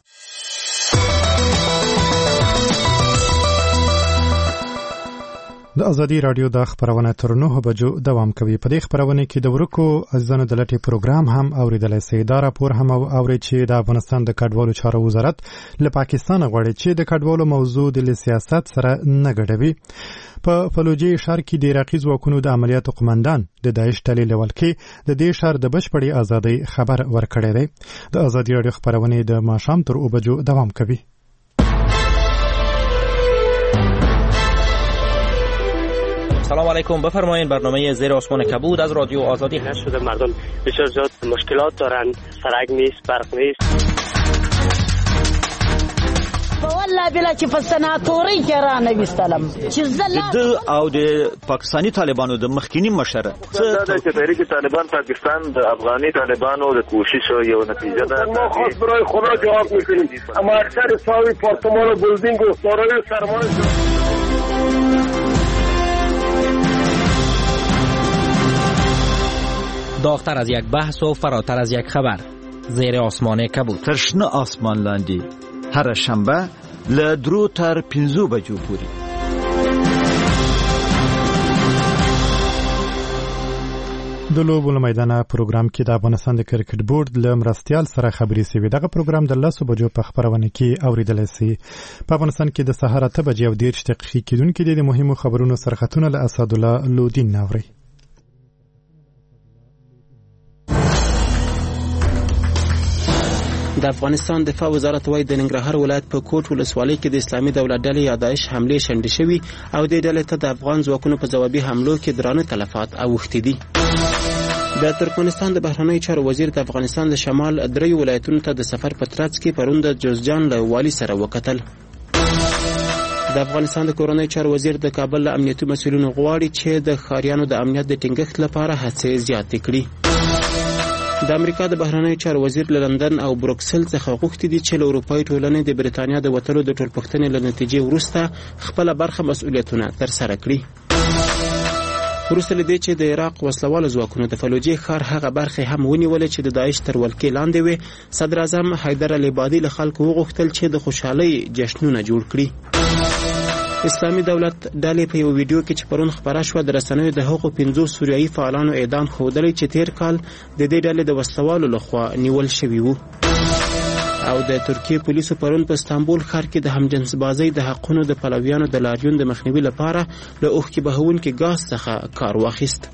د ازادي رادیو د خبرونه تر نهه بجو دوام کوي. په دې خبرونه کې د ورکو عزیزانو د لټې پروګرام هم اوریدلای شئ. دا راپور هم اوري چې د افغانستان د کډوالو چارو وزارت له پاکستان غواړي چې د کډوالو موضوع د سیاست سره نه ګډوي. په فلوجي ښار کې د عراقي ځواکونو د عملیاتو قماندان د داعش ډلې له ولکې د دې ښار د بشپړې ازادۍ خبر ورکړی دی. د ازادي رادیو خبرونه د ماښام تر اوه بجو دوام کوي. سلام علیکم، بفرمایید. برنامه زیر آسمان کبود از رادیو آزادی هست. شده مردم بسیار زیاد مشکلات دارن، سرک نیست، برق نیست. والله بلا چې په سناتوري کې را نوستلم چې د او د پاکستانی طالبانو د مخکینی مشره څه د تحریک طالبان پاکستان د افغاني طالبانو د کوشش یو نتیجه ده. ما خاص برای خدا جواب میکنیم. اما اکثر ساوی پارتمان و بلدینگ و سارای سرمایه داغتر از یک بحث و فراتر از یک خبر. زیر آسمان کبود. ترشنه آسمان لاندی. هر شنبه له درو تر پنځو بجو پورې. د لوبو له میدانه پروګرام کې د افغانستان د کرکټ بورډ له مرستیال سره خبرې سوي. دغه پروګرام د لسو بجو په خبرونه کې اوریدلی سي. په افغانستان کې د سهار اته بجې او دېرش دقیقې کېدونکي دي. د مهمو خبرونو سرخطونه له اسدالله لودین نه اورئ. د افغانستان دفاع وزارت وايي د ننګرهار ولایت په کوټ ولسوالۍ کې د اسلامي دولت ډلې یا داعش حملې شنډې شوي او د ډلې ته د افغان ځواکونو په ځوابي حملو کې درانه تلفات اوښتي دي. د ترکمنستان د بهرنیو چارو وزیر د افغانستان د شمال درې ولایتونو ته د سفر په ترڅ کې پرون د جوزجان له والي سره وکتل. د افغانستان د کورنیو چارو وزیر د کابل له امنیتي مسؤلینو غواړي چې د ښاریانو د امنیت د ټینګښت لپاره هڅې زیاتې کړي. د امریکا د بهرنیو چارو وزیر له لندن او بروکسل څخه غوښتي دي چې له اروپایي ټولنې د بریتانیا د وتلو د ټولپوښتنې له نتیجې وروسته خپله برخه مسؤلیتونه ترسره کړي. وروسته له دې چې د عراق وسلوالو ځواکونو د فلوجې ښار هغه برخې هم ونیولې چې د داعش تر ولکې لاندې وې، صدر اعظم حیدر علي بادي له خلکو وغوښتل چې د خوشحالۍ جشنونه جوړ کړي. اسلامي دولت ډلې په یو ویډیو کې چې پرون خبره شوه د رسنیو د هغو پنځو سوریایي فعالانو اعدام ښودلی چې تیر کال د دې ډلې د وسلوالو لخوا نیول شوي وو. او د ترکیې پولیسو پرون په استانبول ښار کې د همجنسبازۍ د حقونو د پلویانو د لاریون د مخنیوي لپاره له اوښکې بهونکي ګاز څخه کار واخیست.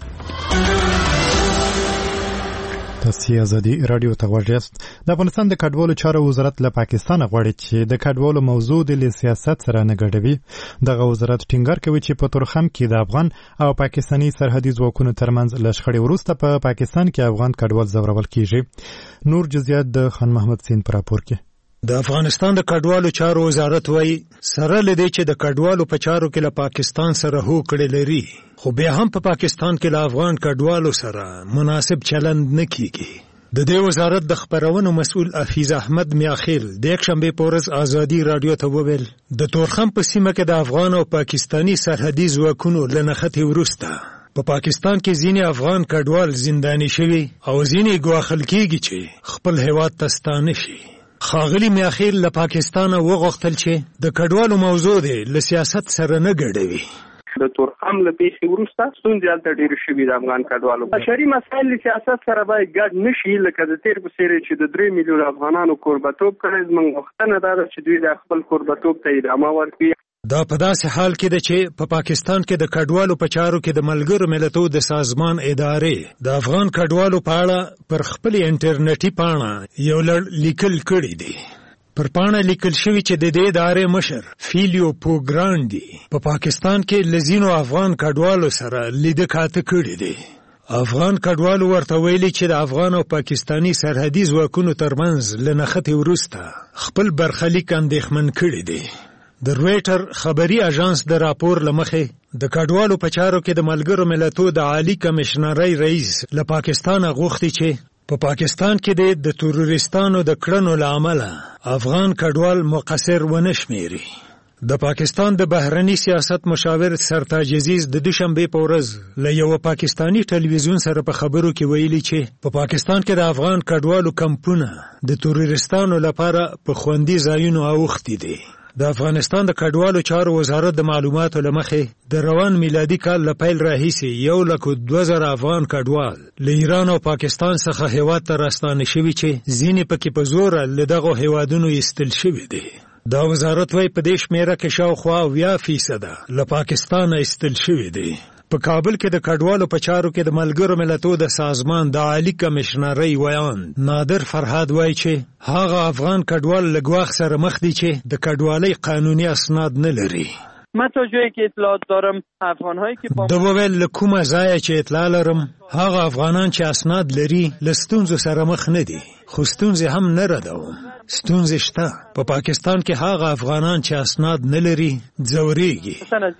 تاسو ازادي رادیو ته غوږ یاست. د افغانستان د کډوالو چارو وزارت له پاکستان غواړي چې د کډوالو موضوع د سیاست سره نه ګډوي. دغه وزارت ټینګار کوي چې په تورخم کې د افغان او پاکستاني سرحدي ځواکونو ترمنځ له شخړې وروسته په پاکستان کې افغان کډوال ځورول کیږي. نور جزئیات د خان محمد سین پر راپور کې. د افغانستان د کډوالو چارو وزارت وایي سره لدې چې د کډوالو په چارو کې له پاکستان سره هوکړې لري، خو بیا هم په پا پاکستان کې له افغان کډوالو سره مناسب چلند نه کیږي. د دې وزارت د خبرونو مسؤل افیز احمد میاخیل د یکشنبه په ورځ ازادي رادیو ته وویل د تورخم په سیمه کې د افغان او پاکستاني سرحدي ځواکونو له نښتې وروسته په پا پاکستان کې ځینې افغان کډوال زنداني شوي او ځینې ګواښل کېږي چې خپل هېواد ته ستانه شي. ښاغلي میاخیل له پاکستانه وغوښتل چې د کډوالو موضوع دی له سیاست سره نه ګډوي. د تورخم له پیښې وروسته ستونزې هلته ډېرې شوي د افغان کډوالو. بشري مسایل له سیاست سره باید ګډ نه شي، لکه د تېر په څېر چې د درې میلیون افغانانو کوربهتوب کړی. زموږ غوښتنه دا ده چې دوی د خپل کوربهتوب ته ادامه ورکړي. دا په داسې حال کې ده چې په پا پاکستان کې د کډوالو په چارو کې د ملګرو ملتونو د سازمان ادارې د افغان کډوالو په اړه پر خپل انټرنیټي پاڼه یو لړ لیکل کړي دي. پر پاڼه لیکل شوی چې د دې ادارې مشر فیلیو پوګراندي په پا پاکستان کې لزینو افغان کډوالو سره لیده کاته کړي دي. افغان کډوالو ورته ویلي چې د افغان او پاکستاني سرحدي ځواکونو ترمنځ له نښتې وروسته خپل برخلیک اندېښمن کړي دي. د رویټر خبري اژانس د راپور لمخې د کډوالو په چارو کې د ملګرو ملتونو د عالی کمشنرۍ رئیس له پاکستان غوښتي چې په پا پاکستان کې د تروریستانو د کړنو له امله افغان کډوال مقصر ونه شمیري. د پاکستان د بهرني سیاست مشاور سرتاج عزیز د دوشنبه په ورځ له یو پاکستانی ټلویزیون سره په خبرو کې ویلي چې په پا پاکستان کې د افغان کډوالو کمپونه د تروریستانو لپاره په خوندي ځایونو اوښتي دي. د افغانستان د کډوالو چارو وزارت د معلوماتو له مخې د روان میلادي کال له پیل راهیسې یو لک دوه زره افغان کډوال له ایران او پاکستان څخه هېواد ته راستانه شوي چې ځینې پکې په زوره له دغو هېوادونو ایستل شوي دي. دا وزارت وایي په دې شمېره کې شاوخوا اویا فیصده له پاکستانه ایستل شوي دي. په کابل کې د کډوالو په چارو کې د ملګرو ملتونو د سازمان د عالی کمشنرۍ ویان نادر فرهاد وایي چې هغه افغان کډوال له ګواښ سره مخ دي چې د کډوالۍ قانوني اسناد نه لري. من تا جایی که اطلاعات دارم افغانهایی که با د وویل له کومه ځایه چې اطلاع لرم هغه افغانان چې اسناد لري له ستونزو سره مخ نه دي، خو ستونزې هم نه ردوم. ستونزې شته. په پاکستان کې هغه افغانان چې اسناد نه لري ځورېږي.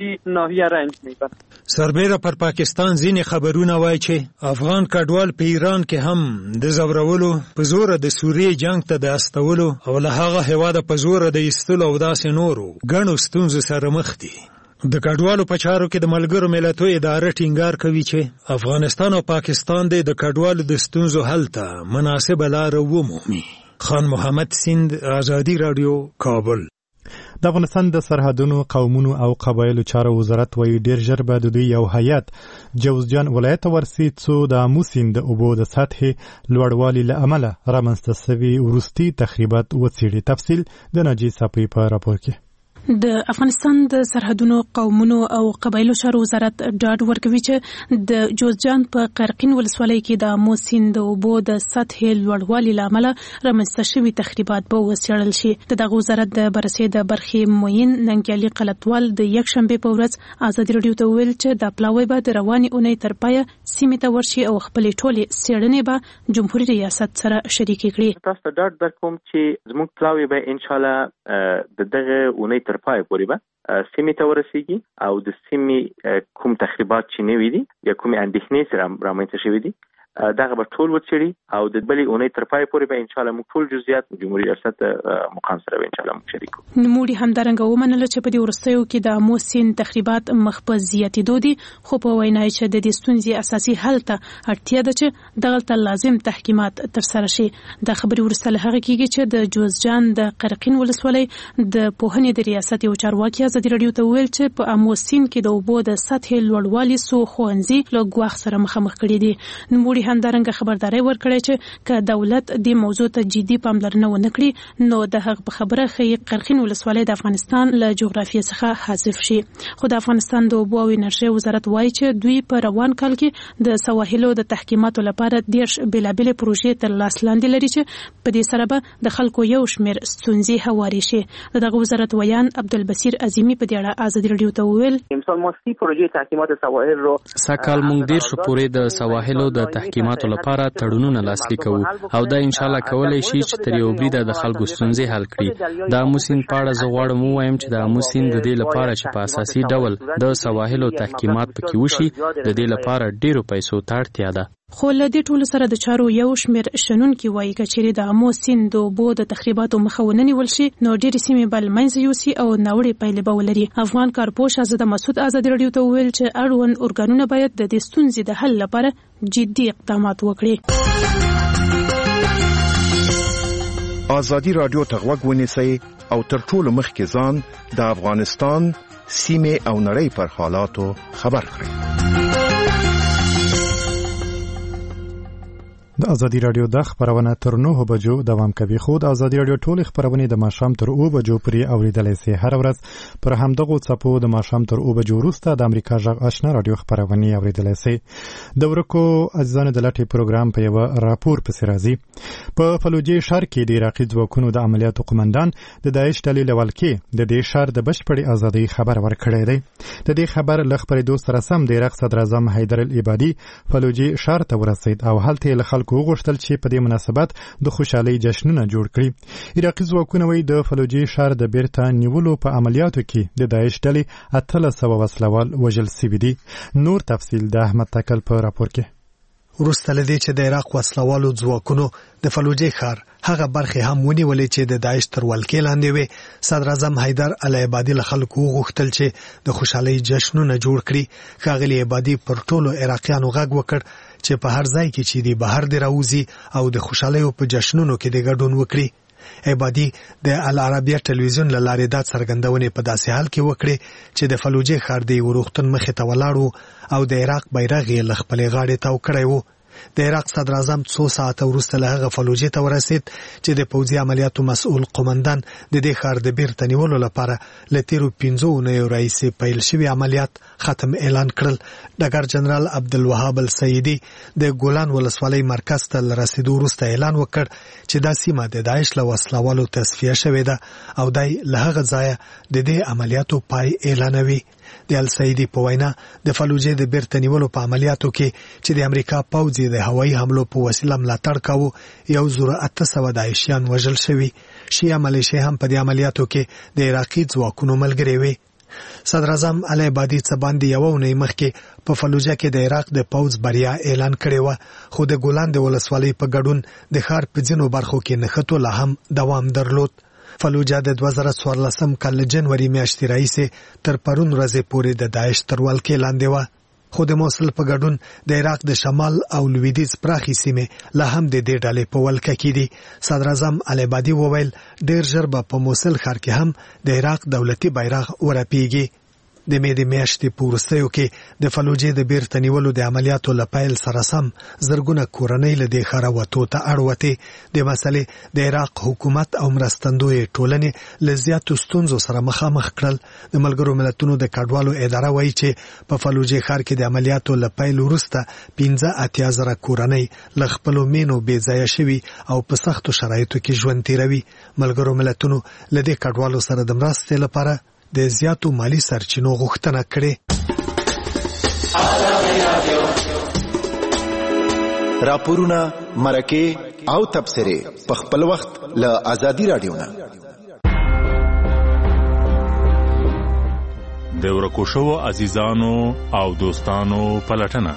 سربیره پر پاکستان ځینې خبرونه وایي چې افغان کډوال په ایران کې هم د ځورولو په زوره د سوریې جنگ ته د استولو او له هغه هېواده په زوره د ایستلو او داسې نورو ګڼو ستونزو سره مخ دي. د کډوالو په چارو کې د ملګرو ملتونو اداره ټینګار کوي چې افغانستان او پاکستان د کډوالو د ستونزو حل ته مناسبه لار ومومي. خان محمد سیند، آزادی رادیو، کابل. د افغانستان د سرحدونو، قومونو او قبایلو چارو وزارت وایي ډیر ژر به د دوی یو هیات جوزجان ولایت ورسي څو د آمو سیند د اوبو د سطحې لوړوالي له امله رامنځته سوي وروستي تخریبات وڅېړي. تفصیل د ناجي صافي په راپور کې. د افغانستان د سرحدونو، قومونو او قبایلو چارو وزارت ډاډ ورکوي چې د جوزجان په قرقین ولسوالۍ کې د آمو سیند د اوبو د سطحې لوړوالي له امله رامنځته شوي تخریبات به وڅېړل شي. د دغه وزارت د بررسۍ د برخې معین ننګیالي قلتوال د یکشنبې په ورځ ازادي راډیو ته وویل چې دا پلاوی به د روانې اونۍ تر پایه سیمې ته ورشي او خپلې ټولې څېړنې به جمهوري ریاست سره شریکې کړي. تاسو ته ډاډ درکوم چې زموږ پلاوی به ان شاء الله د دغه اونۍ تر پای پورې به سیمې ته ورسیږي او د سیمې کوم تخریبات چې نوي دي یا کوم اندېښنې سره رامنځته شوي دي دغه به ټول وڅېړي او د بلې اونۍ تر پای پورې به ان شاء الله موږ ټول جزئیات جمهوري ریاست مقام سره به ان شاء الله موږ شریکو. نوموړي همدارنګه ومنله چې په دې وروستیو کې د آمو سیند تخریبات مخ په زیاتېدو دي، خو په وینا یې چې د دې ستونزې اساسي حل ته اړتیا ده چې دغلته لازم تحکیمات ترسره شي. دا خبرې وروسته له هغه کېږي چې د جوزجان د قرقین ولسوالۍ د پوهنې د ریاست یو چارواکي ازادي راډیو ته وویل چې په آمو سیند کې د اوبو د سطحې لوړوالي څو ښوونځي له ګواښ سره مخامخ کړي دي. نوموړي همدارنګه خبرداري ورکړې چې که دولت دې موضوع ته جدي پاملرنه ونه کړي نو د هغه په خبره ښیي قرقین ولسوالۍ د افغانستان له جغرافیې څخه حذف شي. خو د افغانستان د اوبو او انرژۍ وزارت وایي چې دوی په روان کال کې د سواحلو د تحکیماتو لپاره دېرش بېلابېلې پروژې تر لاس لاندې لري چې په دې سره به د خلکو یو شمېر ستونزې هوارې شي. د دغه وزارت ویان عبدالبصیر عظیمي په دې اړه ازادي راډیو ته وویل امسال ما سی پروژې تحکیمات سواحل رو سکهال موږ دېرش پورې د سواحلو د تحکیماتو لپاره تړونونه لاسلیک کوو او دا ان شاء الله کولای شي چې تر یو بریده د خلکو ستونزې حل کړي. د آمو سیند په اړه زه غواړم ووایم چې د آمو سیند د دې لپاره چې په اساسي ډول د سواحلو تحکیمات پکې وشي د دې لپاره ډیرو پیسو ته اړتیا ده. خو له دې ټولو سره د چارو یو شمېر شنونکي وایي که چیرې د آمو سیند د اوبو د تخریباتو مخه ونه نیول شي نو ډېرې سیمې به له منځه یوسي او ناوړې پایلې به ولري. افغان کارپوش آزاده مسعود ازادي راډیو ته وویل چې اړوند ارګانونه باید د دې ستونزې د حل لپاره جدي اقدامات وکړي. آزادی رادیو ته غوږ ونیسئ او تر ټولو مخکې ځان د افغانستان سیمې او نړۍ پر حالاتو خبر کړئ. د ازادي راډیو د خبرونه تر نهه بجو دوام کوي. خو د ازادي راډیو ټول خبرونه د ماښام تر اوه بجو پورې اوریدلای شئ. هر ورځ پر همدغه څپو د ماښام تر اوه بجو وروسته د امریکا غږ آشنا راډیو خبرونه اوریدلای شئ. د ورکو ځان د لټي پروګرام په یو راپور پسې راځي. په فلوجي ښار کې د عراقي ځواکونو د عملیاتو قومندان د داعش ډلې لول کې د دې ښار د بشپړې ازادۍ خبر ورکړی دی. د دې خبر له خبرېدو سره سم د عراق صدر اعظم حیدر العبادي فلوجي ښار ته ورسید او هلته له خلکو وغوښتل چې په دې مناسبت د خوشحالۍ جشنونه جوړ کړي. عراقي ځواکونه وایي د فلوجي ښار د بیرته نیولو په عملیاتو کې د داعش ډلې اتلس سوه وسلوال وژل سوي دي. نور تفصیل د احمد تکل په راپور کې. وروسته له دې چې د عراق وسلوالو ځواکونو د فلوجي ښار هغه برخې هم ونیولې چې د داعش تر ولکې لاندې وې، صدر اعظم حیدر العبادي له خلکو وغوښتل چې د خوشحالۍ جشنونه جوړ کړي. ښاغلي عبادي پر ټولو عراقیانو غږ وکړ چې په هر ځای کې چې دی بهر دی راوځي او د خوشحالۍ په جشنونو کې د ګډون وکړي. عبادي د العربیه ټلویزیون له لارې دا څرګندونې په داسې حال کې وکړي چې د فلوجي ښار د وروختن مخې ته ولاړ او د عراق بیرغ یې له خپلې غاړې تاو کړی و. د عراق صدر اعظم څو ساعته وروسته له هغه فلوجې ته ورسید چې د پوځي عملیاتو مسؤل قومندان د دې ښار د بیرته نیولو لپاره له تیرو پنځو اونیو راهیسې پیل شوي عملیات ختم اعلان کړل. ډګر جنرال عبدالوهاب السیدي د ګولان ولسوالۍ مرکز ته له رسېدو وروسته اعلان وکړ چې دا سیمه د داعش له وسلوالو تصفیه شوې ده او دی له هغه ځایه د دې عملیاتو پای اعلانوي. د السیدي په وینا د فلوجې د بیرته نیولو په عملیاتو کې چې د امریکا پوځ د هوایي حملو په وسیله ملاتړ کاوه یو زر اته سوه داعشیان وژل شوي. شیعه ملیشې هم په دې عملیاتو کې د عراقي ځواکونو ملګرې وې. صدر اعظم العبادي څه باندې یوه اونۍ مخکې په فلوجه کې د عراق د پوځ بریا اعلان کړې وه، خو د ګولان د ولسوالۍ په ګډون د ښار په ځینو برخو کې نښتو لا هم دوام درلود. فلوجا د دوه زره څوارلسم کال جنوري میاشتې راهیسې تر پرون ورځې پورې د داعش تر ولکې لاندې وه. خو د موصل په ګډون د عراق د شمال او لویدیځ پراخي سیمې لا هم د دې ډلې په ولکه کې دي. صدر اعظم علي بادي وویل ډیر ژر به په موصل ښار کې هم د عراق دولتي بیرغ ورپیږي. د مې د میاشتې په وروستیو کې د فلوجې د بیرته نیولو د عملیاتو له پیل سره سم زرګونه کورنۍ له دې ښاره وتو ته اړ وتې. د مسلې د عراق حکومت او مرستندویې ټولنې له زیاتو ستونزو سره مخامخ کړل. د ملګرو ملتونو د کډوالو اداره وایي چې په فلوجې ښار کې د عملیاتو له پیل وروسته پنځه اتیا زره کورنۍ له خپلو مینو بې ځایه شوي او په سختو شرایطو کې ژوند تیروي. ملګرو ملتونو له دې کډوالو سره د مرستې لپاره د زیاتو مالی سرچینو غوښتنه کړې. راپورونه، مرکې او تبصرې په خپل وخت له آزادي رادیو نه. د ورکو شوو عزیزانو او دوستانو پلټنه.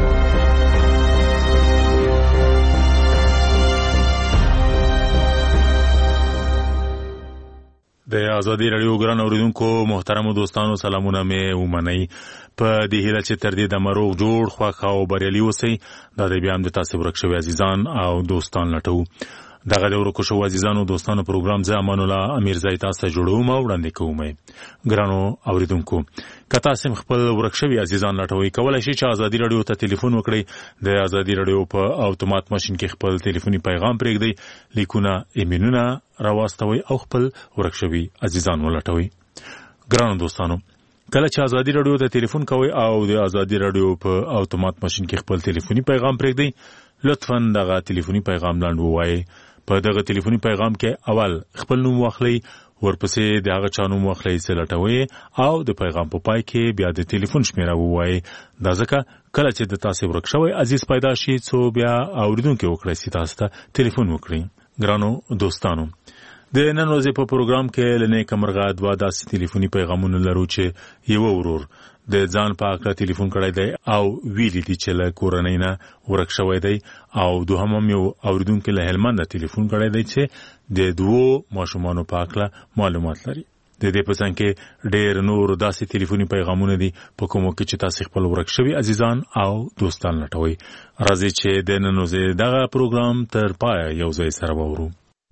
د آزادي رادیو ګران اوریدونکو محترمو دوستانو سلامونه مې ومنئ. په دې هیله چې تر دې د مروغ جوړ خوښ او بریالي اوسئ. دا د بیا هم د تاسو ورک شوي عزیزان او دوستان لټو. دغه د ورکو شوو عزیزانو دوستانو پروګرام زه امان الله امیرزی تاسو ته جوړوم او وړاندې کوم. ګرانو اوریدونکو که تاسو خپل ورک شوي عزیزان لټوئ کولی شئ چې آزادي رادیو ته ټلیفون وکړئ. د آزادي رادیو په اتومات ماشین کې خپل ټلیفوني پیغام پرېږدئ، لیکونه ایمیلونه راواستوئ او خپل ورک شوي عزیزان ولټوئ. ګرانو دوستانو کله چې آزادي رادیو ته ټلیفون کوئ او د آزادي رادیو په اتومات ماشین کې خپل ټلیفوني پیغام پرېږدئ، لطفاً دغه ټلیفوني پیغام لاندې ووایئ. په دغه ټلیفوني پیغام کې اول خپل نوم واخلئ، ورپسې د هغه چا نوم واخلئ چې لټوئ او د پیغام په پای کې بیا د ټلیفون شمیره ووایئ. دا ځکه کله چې د تاسو ورک شوی عزیز پیدا شي څو بیا اوریدونکي وکړئ چې تاسو ته ټلیفون وکړي. ګرانو دوستانو د نن ورځې په پروګرام کې له نیکه مرغه دوه داسې ټلیفوني پیغامونه لرو چې یو ورور د ځان په اړه ټلیفون کړی دی او ویلي دي چې له کورنۍ نه ورک شوی دی، او دوهم هم یو اوریدونکي له هلمند ټلیفون کړی دی چې د دوو ماشومانو په اړه معلومات لري. د دې په څنګ کې ډېر نور داسې ټلیفوني پیغامونه دي په کومو کې چې تاسو خپل ورک شوي عزیزان او دوستان لټوئ. راځئ چې د نن ورځې دغه پروګرام تر پایه یو ځای سره واورو.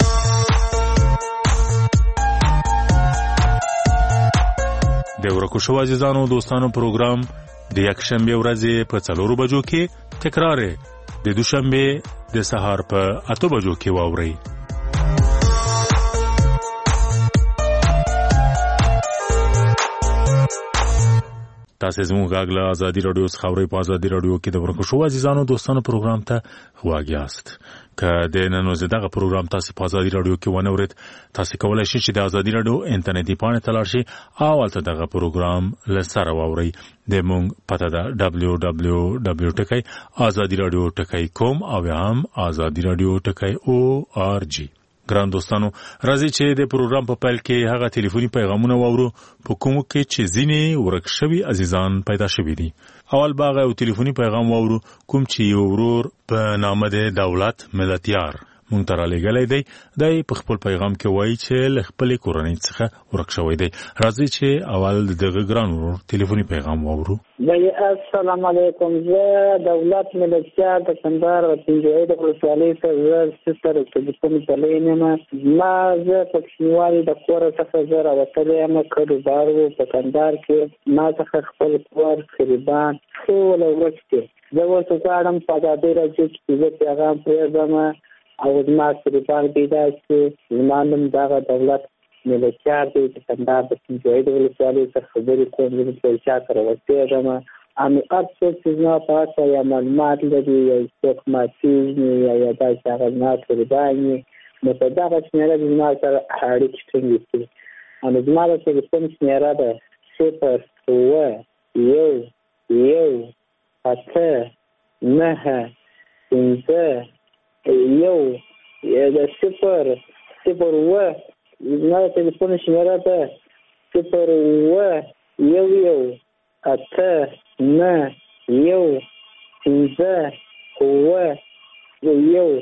د ورکو شوو عزیزانو دوستانو پروګرام د یکشنبه ورځې په څلورو بجو کې تکرار د دوشنبه د سهار په اته بجو کې واورئ. تاسو زموږ غږ له آزادي رادیو څخه اورئ. په آزادي رادیو کې د ورکو شوو عزیزانو دوستانو پروګرام ته غوږ یاست. که د نن ورځې دغه پروګرام تاسو په آزادي رادیو کې ونه اورئ، تاسو کولی شئ چې د آزادي رادیو انټرنیټي پاڼې ته لاړ شئ او هلته دغه پروګرام له سره واورئ. د موږ پته ده ډبلیو ډبلیو ډبلیو ټکی آزادي رادیو ټکی کوم او یا هم آزادي رادیو ټکی او آر جی. ګران دوستانو راځئ چې د پروګرام په پیل کې هغه ټلیفوني پیغامونه واورو په کومو کې چې ځینې ورک شوي عزیزان پیدا شوي دي. اول به هغه یو ټلیفوني پیغام واورو کوم چې یو ورور په نامه د دولت ملتیار مونږ ته رالیږلی دی. دی په خپل پیغام کې وایي چې له خپلې کورنۍ څخه ورک شوی دی. راځئ چې اول د دغه ګران ورور ټلیفوني پیغام واورو. السلام علیکم. زه دولت ملتیار د کندهار د پنجوایي د ولسوالۍ څخه زه ستر ټلیفون چلوم یم. ما زه په کوچنیوالي د کوره څخه زه راوتلی یم. کډوبار و په کندهار کې ما څخه خپل کور قریبان ټوله ورک دي. زه اوس غواړم په ازادي راډیو کې زه پیغام پرېږدم او زما قریبان پیدا چې زما نوم دغه دولت ملتیار دی چې کندهار د پنجوایي د ولسوالۍ څخه خبرې کوم. زه په چا سره ورتېږم امي هر څوک چې زما په هڅه یا معلومات لري یا څوک ما پیژني یا یا داسې هغه زما قریبان وي نو په دغه شمېره د زما سره اړیکې ټینګې کړي. نو زما د ټلیفون شمېره ده صفر اووه یو یو اته نهه پنځه یو د صفر صفر اووه زما د ټلیفون شمېره ده صفر اووه یو یو اته نهه یو پنځه اووه یو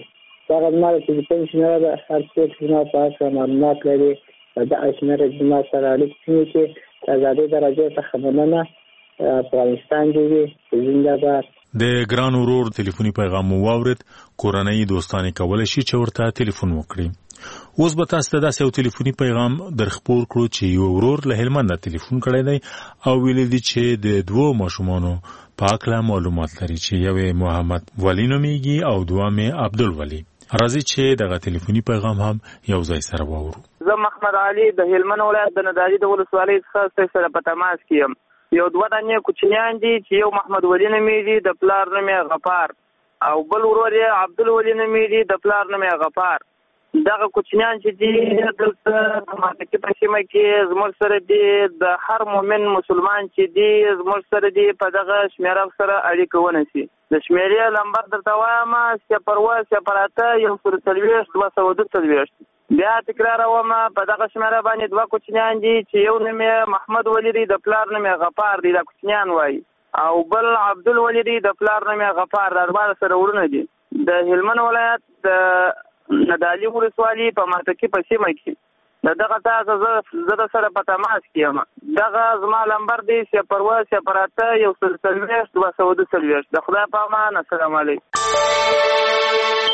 هغه زما د ټلیفون شمېره ده، هر څوک زما په هکله معلومات لري دغه شمېره زما سره اړیکې ونیسي. د ازادۍ د راډیو څخه مننه. افغانستان دې وي، زنده باد. د ګران ورور ټلیفوني پیغام مو واورید. کورنۍ دوستانې کولی شي چې ورته ټلیفون وکړي. اوس به تاسو ته داسې یو ټلیفوني پیغام درخپور کړو چې یو ورور له هلمند ټلیفون کړی دی او ویلي دي چې د دوو ماشومانو په هکله معلومات لري چې یو یې محمد ولی نومیږي او دویم یې عبدالولي. راځي چې دغه ټلیفوني پیغام هم یو ځای سره واورو. زه محمد علي د هلمند ولایت د نداري د ولسوالۍ څخه سره په تماس کې یم. یو دوه دانې کوچنیان دي چې یو محمد ولی نومیږي، د پلار نوم یې غفار، او بل ورور یې عبدالولي نومیږي، د پلار نوم یې غفار. دغه کوچنیان چې دي دلته په مکې په سیمه کې زموږ سره دي، د هر مؤمن مسلمان چې دي زموږ سره دي په دغه شمېره سره اړیکه ونیسي. د شمېرې لمبر درته وایم: صفر اوه صفر اته یو سل څلوېښت دوه سوه دوه څلوېښت. بیا تکراروم، په دغه شمېره باندې دوه کوچنیان دي چې یو نوم یې محمد ولی دی، د پلار نوم یې غفار دی، دا کوچنیان وایي، او بل عبدالولي دی، د پلار نوم یې غفار. دا دواړه سره ورونه دي. د هلمند ولایت د ندالي ولسوالۍ په مرتکي په سیمه کې د دغه تاسو زه د سره په تماس کې یم. دغه زما لمبر دی صفر اوه صفر اته یو سل څلوېښت دوه سوه دوه څلوېښت. د خدای په امان، السلام علیکم.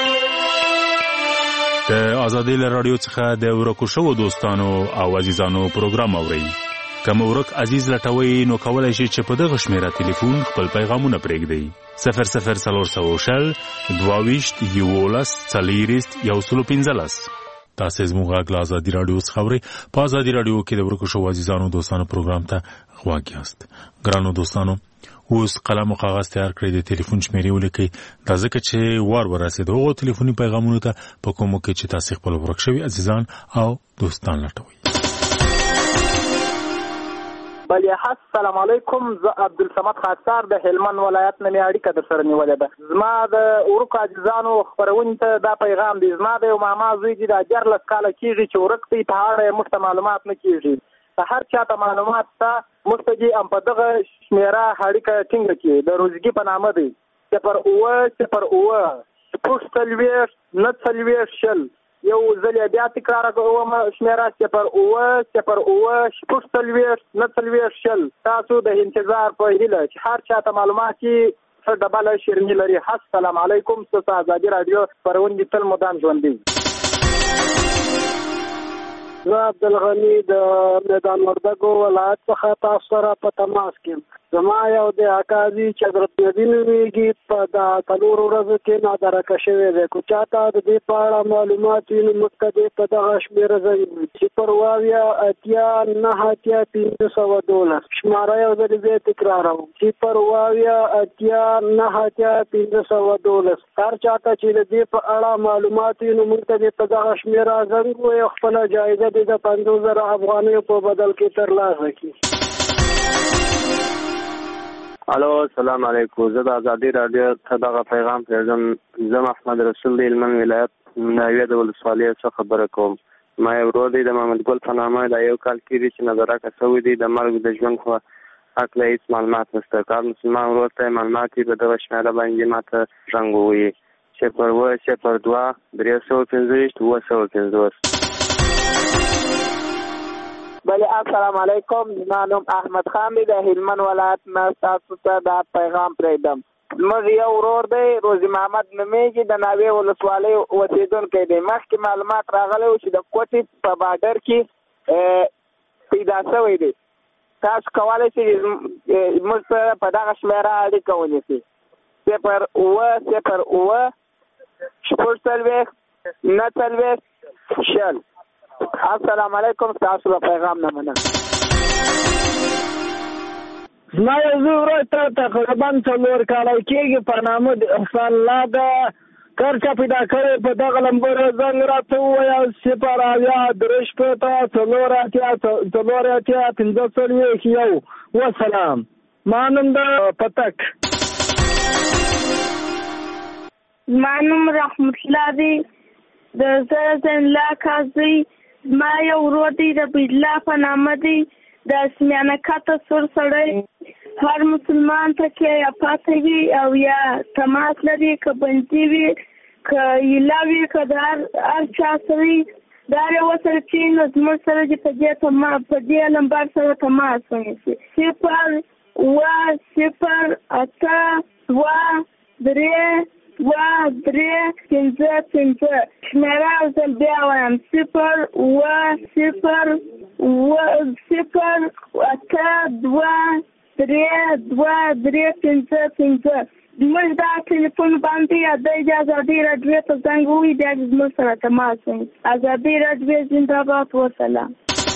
د ازادۍ له راډیو څخه د ورکو شوو دوستانو او عزیزانو پروګرام اورئ. که مو ورک عزیز لټوئ نو کولی شئ چې په دغه شمېره ټلیفون خپل پیغامونه پرېږدئ: صفر صفر څلور سوه شل دوه ویشت یولس څلېرویشت یو سل پنځلس. تاسې زموږ غږ له ازادي راډیو څخه اورئ. په ازادي راډیو کې د ورکو شوو عزیزانو دوستانو پروګرام ته غوږ یاست. ګرانو دوستانو، اوس قلم او کاغذ تیار کړئ، د ټلیفون شمېرې ولیکئ. دا ځکه چې وار ورسېد هغو ټلیفوني پیغامونو ته په کومو کې چې تاسې خپل ورک شوي عزیزان او دوستان لټوئ. بله، السلام علیکم. زه عبدالصمد خاکسار د هلمند ولایت نه مې اړیکه در سره نیولې ده. زما د ورکو عزیزانو خپرونې ته دا پیغام دی. زما د یو ماما زوی دی، دا دیارلس کاله کېږي چې ورک دی، په اړه یې موږ ته معلومات نه کېږي. هر چاته معلومات ته موږ ته دي هم په دغه شمېره اړیکه ټینګه کړي. د روزګي په نامه دی صفر اوه صفر اوه شپږ څلوېښت نه څلوېښت شل. یو ځل یې بیا تکرار کوم، شمېره صفر اوه صفر اوه شپږ څلوېښت نه څلوېښت شل. تاسو د انتظار په هیله چې هر چاته معلومات کې څه ډبله شیریني لري. السلام علیکم. ستاسو ازادي راډیو خپرونې تل مدام ژوندۍ. زه عبدالغني د میدان وردګو ولایت څخه تاسو سره په تماس کې یم. زما یو د اکاځي چې حضرت نبی نومیږي، په دا څلورو ورځو کې نادرکه شوی دی. که چاته د دې په اړه معلومات وي نو موږ ته دې په دغه شمېره زنګ وکړي: صفر اوه اویا اتیا نهه اتیا پنځه سوه دولس. شماره یو ځل بیا تکراروم: صفر اوه اویا اتیا نهه اتیا پنځه سوه دولس. هر چاته چې د دې په اړه معلومات وي نو موږ ته دې په دغه شمېره زنګ ووایي، خپله جایزه دې د پنځوس زره افغانیو په بدل کې ترلاسه کړي. الو، السلام علیکم. زه د ازادي راډیو ته دغه پیغام پرېږدم. زه محمد رسول د هلمند ولایت ناویه د ولسوالۍ څخه خبره کوم. ما یو ورور دی د محمد ګل په نامه، دا یو کال کېږي چې نظرکه شوی دی. د مرګ د ژوند په هکله هېڅ معلومات نشته. که هر مسلمان ورور ته معلومات وي په دغه شمېره باندې ما ته زنګ ووهي: صفر اوه صفر دوه درې سوه پنځه ویشت اوه سوه پنځوس. بله، السلام علیکم. زما نوم احمد خان دی، د هلمند ولایت نه تاسو ته دا پیغام پرېږدم. زموږ یو ورور دی، روزي محمد نومیږي، د ناوې ولسوالۍ اوسېدونکی دی. مخکې معلومات راغلی و چې د کوټې په باډر کې پیدا شوی دی. تاسو کولی شئ موږ ته په دغه شمېره اړیکه ونیسئ: صفر اوه صفر اوه شپږ څلوېښت نه څلوېښت شل. السلام علیکم. تاسو له پیغام نه مننه. زما یو زوی ورور ته تقریبا څلور کاله کېږي، په نامه د احسان الله ده. کار چا پیدا کړی په دغه لمبر زنګ راته ووایه: صفر اویا درې شپېته څلور اتیا څلور اتیا پنځه څلوېښت یو. وسلام. ما نوم د پتک. زما نوم رحمت الله دی، د زه زنلا کازی. زما یو ورور دی د بیدلا په نامه دی، د سمیانه کاته سور سړی. هر مسلمان ته کې یا پاته وي او یا تماس لري که بندي وي که ایله وي که د هر چا سره وي دا یې ورسره چې نو زموږ سره چې په دې په دې نمبر سره تماس ونیسي صفر اوه صفر اته دوه درې دوه درې پنځه پنځه شمېره یو ځل بیا وایم صفر اوه صفر اوه صفر اته دوه درې دوه درې پنځه پنځه موږ دا ټلیفون باندې د ازادي راډیو ته زنګ ووهئ بیا دې زموږ سره تماس ونیسي. ازادي راډیو زنده‌باد وسلام.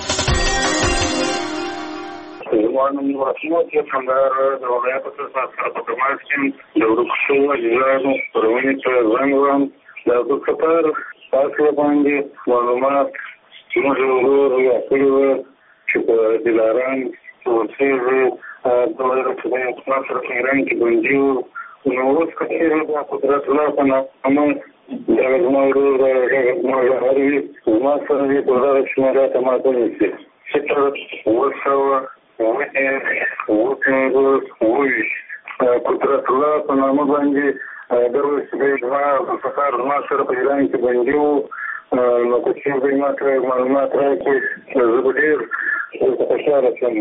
زما نوم محمود یم، کندهار د ولایت څخه سره په تماس کې د ورکو شوو عزیزانو خپرونې ته زنګ وهم. د عبدالستار فاصله باندې معلومات زموږ ورور یا کړي وو چې په دلارام ورسېږي دغه چې د اسما سره په ایران کې بندي وو. نو اوس که چېرې دا قدرت الله په نامه دغه زما ورور هغه زما ژغر وي زما سره وي په دغه شمېره تماس ونیسي صفر اوه سوه اوه دېرش اوه پنځوس اوه ویشت قدرت الله په نامه باندې دغه چې دی زما عبدالستار زما سره په ایران کې بندي وو. نو که چېرې دوی ما ته معلومات راکړي زه به ډېر ورته خوشحاله شم.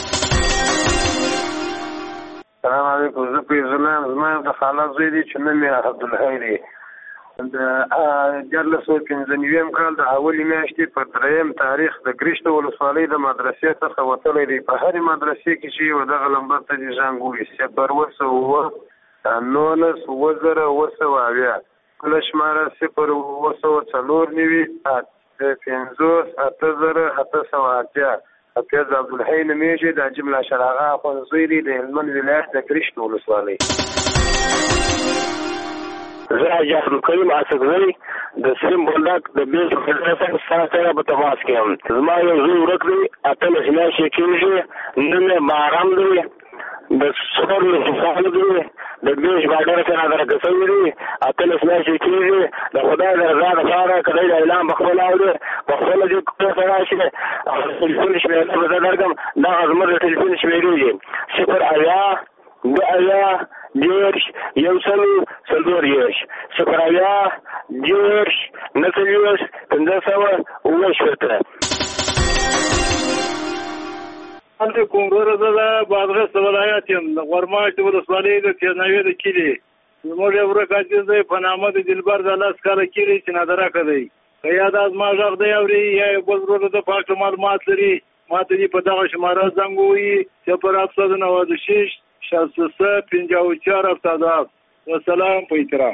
سلام علیکم. زه فیضالله یم. زما یو د خاله زوی دی چې نوم یې عبدالحی دی. د دیارلس سوه پنځه نوېم کال د اولې میاشتې په درېیم تاریخ د ګرشت ولسوالۍ د مدرسې څخه وتلی دی. په هرې مدرسې کې چې و دغه لمبر ته دې زنګ ووهي صفر اوه سوه اووه نولس اووه زره اووه سوه اویا بله شماره صفر اوه سوه څلور نوي پنځوس اته زره اته سوه اتیا. حافظ عبدالحی نومیږي د حاجي ملا اشرف اغا اخوندزوی دی د هلمند ولایت د ګرشت ولسوالۍ. زه حاجي عبدالکریم اسدزی د سیم بولدک د بیس فدراسیون سره په تماس کې یم. زما یو زوی ورک دی اتلس میاشتې کېږي نوم یې بارام دی د څلورلس کالو دی د بیش باډر سره درکه شوي دي اتلس میاشتې کېږي. د خدای د رضا دپاره که دی د اعلان په خپله اوري په خپله دې کور ته راشي ټلیفون شمېره به زه درکړم. دغه زموږ د ټلیفون شمېرې دي صفر اویا دوه اویا دېرش یو سل څلور دېرش صفر اویا دېرش نهه څلوېښت پنځه سوه اووه شپېته. علیکم وروره زه د بادغیس ولایت یم د غورماش د ولسوالۍ د تېرناوې د کلي. زموږ یو ورک عزیز دی په نامه د دلبر د لس کاله کېږي چې نادرکه دی. که یا دا زما غږ دی اوري یا یو بل وروره د پاک معلومات لري ما ته دې په دغه شماره زنګ ووهي صفر هفتصد نود و شش شصت و سه پنځه و چهار هفتاد و هفت. وسلام په احترام.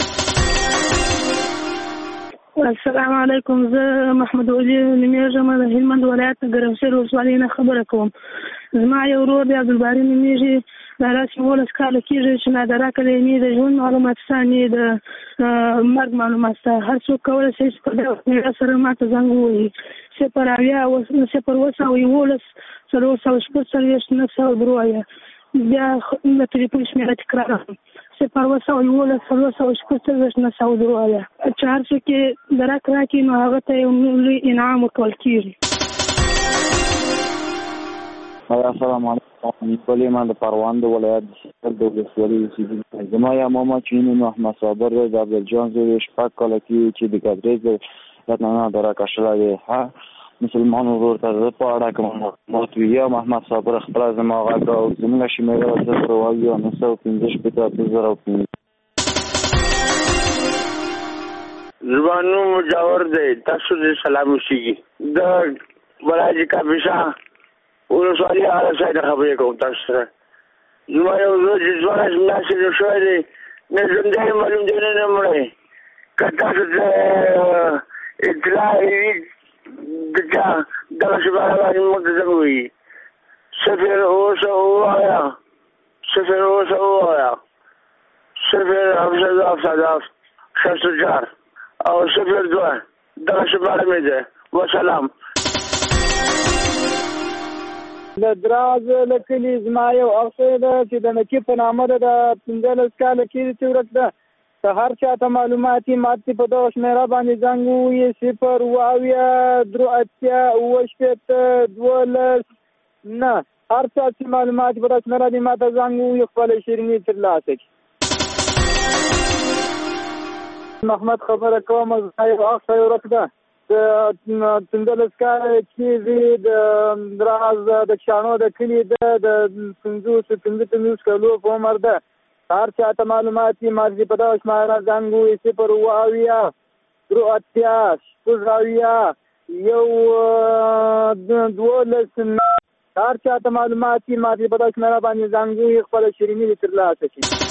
السلام علیکم. زه محمد ولی نومیږم د هلمند ولایت د ګرمسیر ولسوالۍ نه خبره کوم. زما یو ورور دی عبدالباري نومیږي دا داسې اوولس کاله کېږي چې نادرکه دی. نه د ژوند معلومات شته نه د مرګ معلومات شته. هر څوک کولی شي چې په دغه شمېره سره ما ته زنګ ووهي صفر اویا صفر اوه سوه یولس څلور سوه شپږ څلوېښت نهه سوه درې اویا. بیا د ټلیفون شمېره تکراروم صفر اوه سوه یولس څلور سوه شپږ څلوېښت نهه سوه درې اویا. چې هر څوک یې درک راکړي نو هغه ته یو لوی انعام ورکول کېږي. السلام علیکم. ولی ما د پروان د ولایت د ولسوالۍ اوسېدونکی زما یا ماما چې نوم احمد صابر دی د عبدالجان زوی شپږ کاله کېږي چې د ګدرې د نه درکه شوی دی. مسلمان ورور ته زه په اړه کوم معلومات وي یم احمد صابر خپله زما غږ او زموږ شمېره صفر اویا نهه سوه پنځه شپېته اته زره او پنځه. زما نوم مجاور دی. تاسو دې سلام وشيږي د ولایت کاپیسا ولسوالۍ هغه ځای نه خبرې کوم تاسو سره. زما یو زوی چې ځوانه میاشتې شوی دی نه ژوندی معلوم دی نه نه مړی. که تاسو ته اطلاع وي د چا دغه شماره باندې موږ ته زنګ ووهي صفر اوه سوه اووه صفر اوه سوه اووه صفر هفتصد هفتاد و هفت شصت و چهار او صفر دوه دغه شماره مې ده. وسلام. د دراز له کلي زما یو اغسۍ ده چې د نکي په نامه ده د پنځلس کاله کېږي چې ورک ده. که هر چا ته معلومات وي ما ته په دغه شمېره باندې زنګ ووهي صفر اوه اویا درې اتیا اوه شپېته دولس نه هر چا چې معلومات په دغه شمېره دي ما ته زنګ ووهي خپله شیریني ترلاسه کړي. محمد خبره کوم زه یو اخ یو رکده د تندلس کار کېږي د راز د چانو د کلي د پنځوس پنځه پنځوس کلو په عمر ده. هر چاته معلومات یې مارځي په دغه شماره زنګ ووایي صفر اوه اویا درې اتیا شپږ اویا یو دولس. هر چاته معلومات یې مارځي په دغه شماره باندې زنګ ووایي خپله شیریني دې ترلاسه کړي.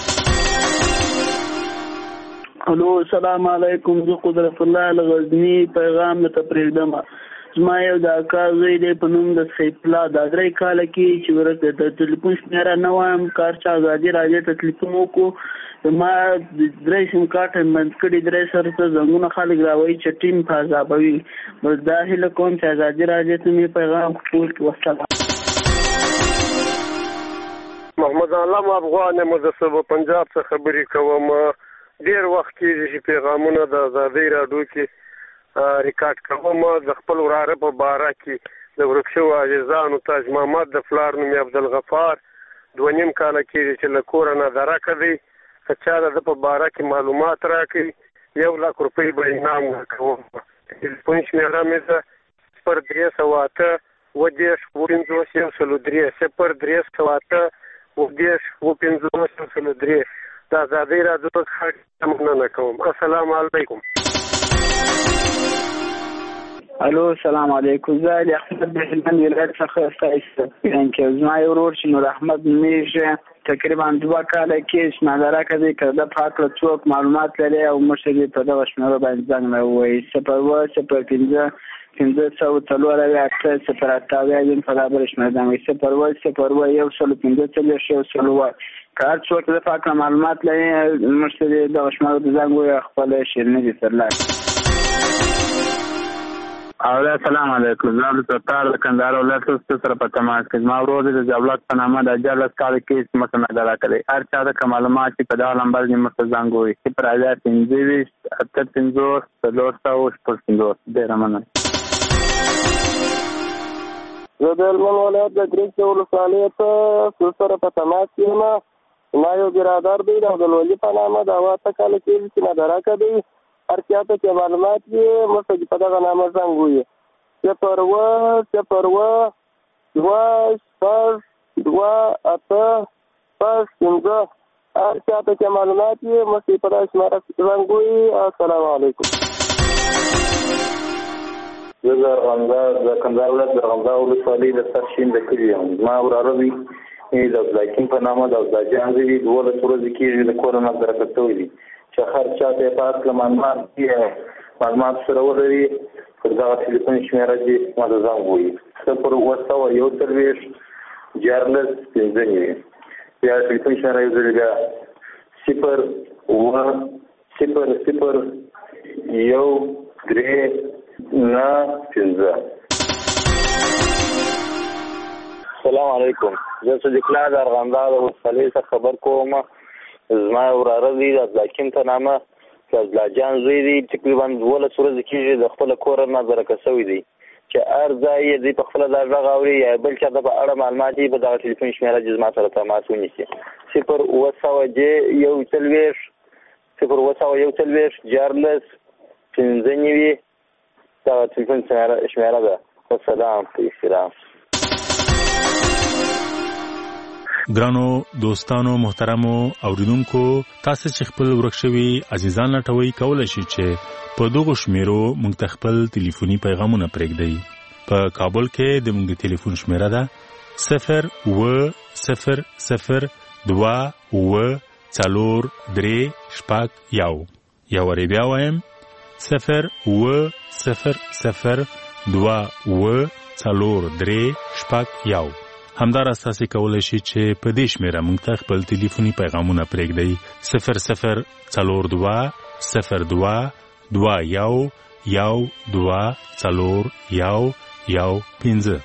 الو السلام علیکم. زه قدرت الله الغزنی پیغام ته پرېږدم. زما یو د اکا زوی دی په نوم د سیف الله دا درې کاله کې چې ورته د ټلیفون شمېره نه وایم کار چې ازادي راډیو ته ټلیفون وکړو ما درې سیم کارت بند کړي درې سره ته زنګونه خلک راوایي چې ټیم په عذابوي. بس دا هیله کوم چې ازادي راډیو ته مې پیغام خپور کړي. والسلام. محمد علام افغان مزسب پنجاب څخه خبرې کوم. ډیر وخت کېږي چې پیغامونه د ازادۍ راډیو کې ریکارډ کوم. د خپل وراره په باره کې د ورک شوو عزیزانو تاج محمد د پلار نوم یې عبدالغفار دوه نیم کاله کېږي چې له کوره نادرکه دی. که چا د ده په باره کې معلومات راکړي یو لاک روپۍ به انعام ورکوم. ټلیفون شمېره مې ده صفر درې سوه اته اووه دېرش اووه پنځوس یو سلو درې صفر درې سوه اته اووه دېرش اووه پنځوس یو سلو درې. د ازادۍ راډیو څخه مننه کوم. السلام علیکم. الو السلام علیکم. زه علي احمد د هلمند ولایت څخه ستاسو یم کې زما یو ورور چې نور احمد نومیږي تقریبا دوه کاله کې چې نادرکه دی که د پاکله څوک معلومات لري او مشر یې په دغه شمېره باندې زنګ راووایي صفر اووه صفر پنځه پنځه سوه څلور اویا اته صفر اته اویا یم په دا بله شمېره زنګ وایي صفر اووه صفر اووه یو سلو پنځه څلوېښت یو سلو اووه. که هر څوک د پاکله معلومات لري مشر یې دغه شمېره ته زنګ ووایي خپله شیریني دې ترلاسه. اوله السلام علیکم. زه عبدالستار د کندهار ولایت څخه سره په تماس کې زما ورور د جولت په نامه د اجازه کال کې مته نادرکه دی. هر چا د معلومات په دا نمبر کې مته زنګ ووایي صفر اویا پنځه ویشت اته پنځوس څلور سوه شپږ پنځوس. ډېره مننه. زه د هلمند ولایت د ګریک ولسوالۍ څخه سره په تماس کې یم. ما یو برادر دی د عبدالولي په نامه د اوه اته کاله کېږي چې نادرکه دی. هر چاته چې معلومات وي مخکې په دغه نامه زنګ ووایي صفر اووه صفر اووه دوه شپږ دوه اته شپږ پنځه. هر چاته چې معلومات وي مخکې په دغه شمېره زنګ ووایي. السلام علیکم. زه د ارغنداو د کندهار ولایت د ارغنداو ولسوالۍ د سرشین د کلي یم. زما وراره دی د عبدالحکیم په نامه د عبدالجان زوی دی. دولس ورځې کېږي د کوره نادرکه شوی دی چې هر چاته یې په هکله معلومات معلومات سره ولري پر دغه ټلیفون شمېره دې ما ته زنګ ووایي صفر اووه سوه یو څلوېښت دیارلس پنځه نوي. بیا ټلیفون شمېره یو ځل بیا صفر اووه صفر صفر یو درې نه پنځه. السلام علیکم. زه صدیق الله د ارغنداو د ولسوالۍ څخه خبر کوم. زما وراره دی د عبدالحکیم په نامه د عبدالجان زوی دی. تقریبا دولس ورځې کېږي د خپله کوره نادرکه شوی دی چې هر ځای یې دوی په خپله دا غږ اوري یا بل چا ته په اړه معلومات یې په دغه ټلیفون شمېره چې زما سره تماس ونیسي صفر اووه سوه جې یو څلوېښت صفر اووه سوه یو څلوېښت دیارلس پنځه نوي دغه ټلیفون شمېره ده. والسلام په احترام. ګرانو دوستانو محترمو اوریدونکو تاسو چې خپل ورک شوي عزیزان لټوي کولای شئ چې په دغه شمیرو موږ ته خپل ټلیفوني پیغامونه پرېږدئ. په کابل کې د موږ ټلیفون شمیره ده صفر اووه صفر صفر دوه اووه څلور درې شپږ یو. یو وارې بیا وایم صفر اووه صفر صفر دوه اووه څلور درې شپږ یو. همداراز تاسو کولای شئ چې په دې شمیره موږ ته خپل ټلیفوني پیغامونه پرېږدئ صفر صفر څلور دوه صفر دوه دوه یو یو دوه څلور یو یو پنځه.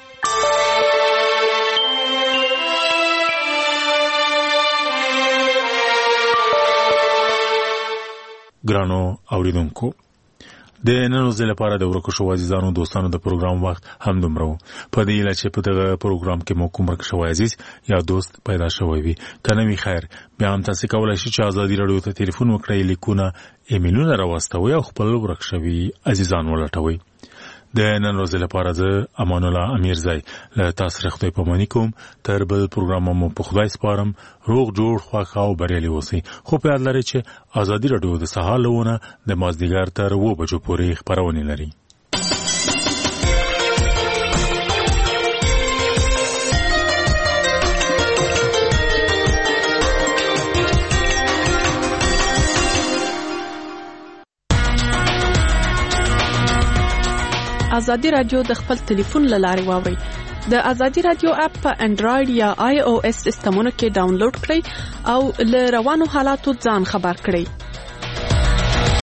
ګرانو اوریدونکو د نن ورځې لپاره د ورکو شو عزیزانو دوستانو د پروګرام وخت هم دومره و. په دې هیله چې په دغه پروګرام کې مو کوم ورک شوی عزیز یا دوست پیدا شوی وي. که نه وي خیر، بیا هم تاسو کولی شئ چې ازادي راډیو ته ټلیفون وکړئ، لیکونه ایمیلونه راواستوئ او خپل ورک شوي عزیزان ولټوئ. د نن ورځې لپاره زه امان الله امیرزی له تاسو سره خدای پاماني کوم. تر بل پروګرام مو په خدای سپارم. روغ جوړ خوښ او بریالي اوسئ. خو په یاد لرئ چې ازادي راډیو د سهار لونه د مازدیګر تر اوه بجو پورې خپرونې لري. ازادي راډیو د خپل ټلیفون له لارې واورئ. د ازادي راډیو اپ په انډراید یا آی او اس سیسټمونو کې ډاونلوډ کړئ او له روانو حالاتو ځان خبر کړئ.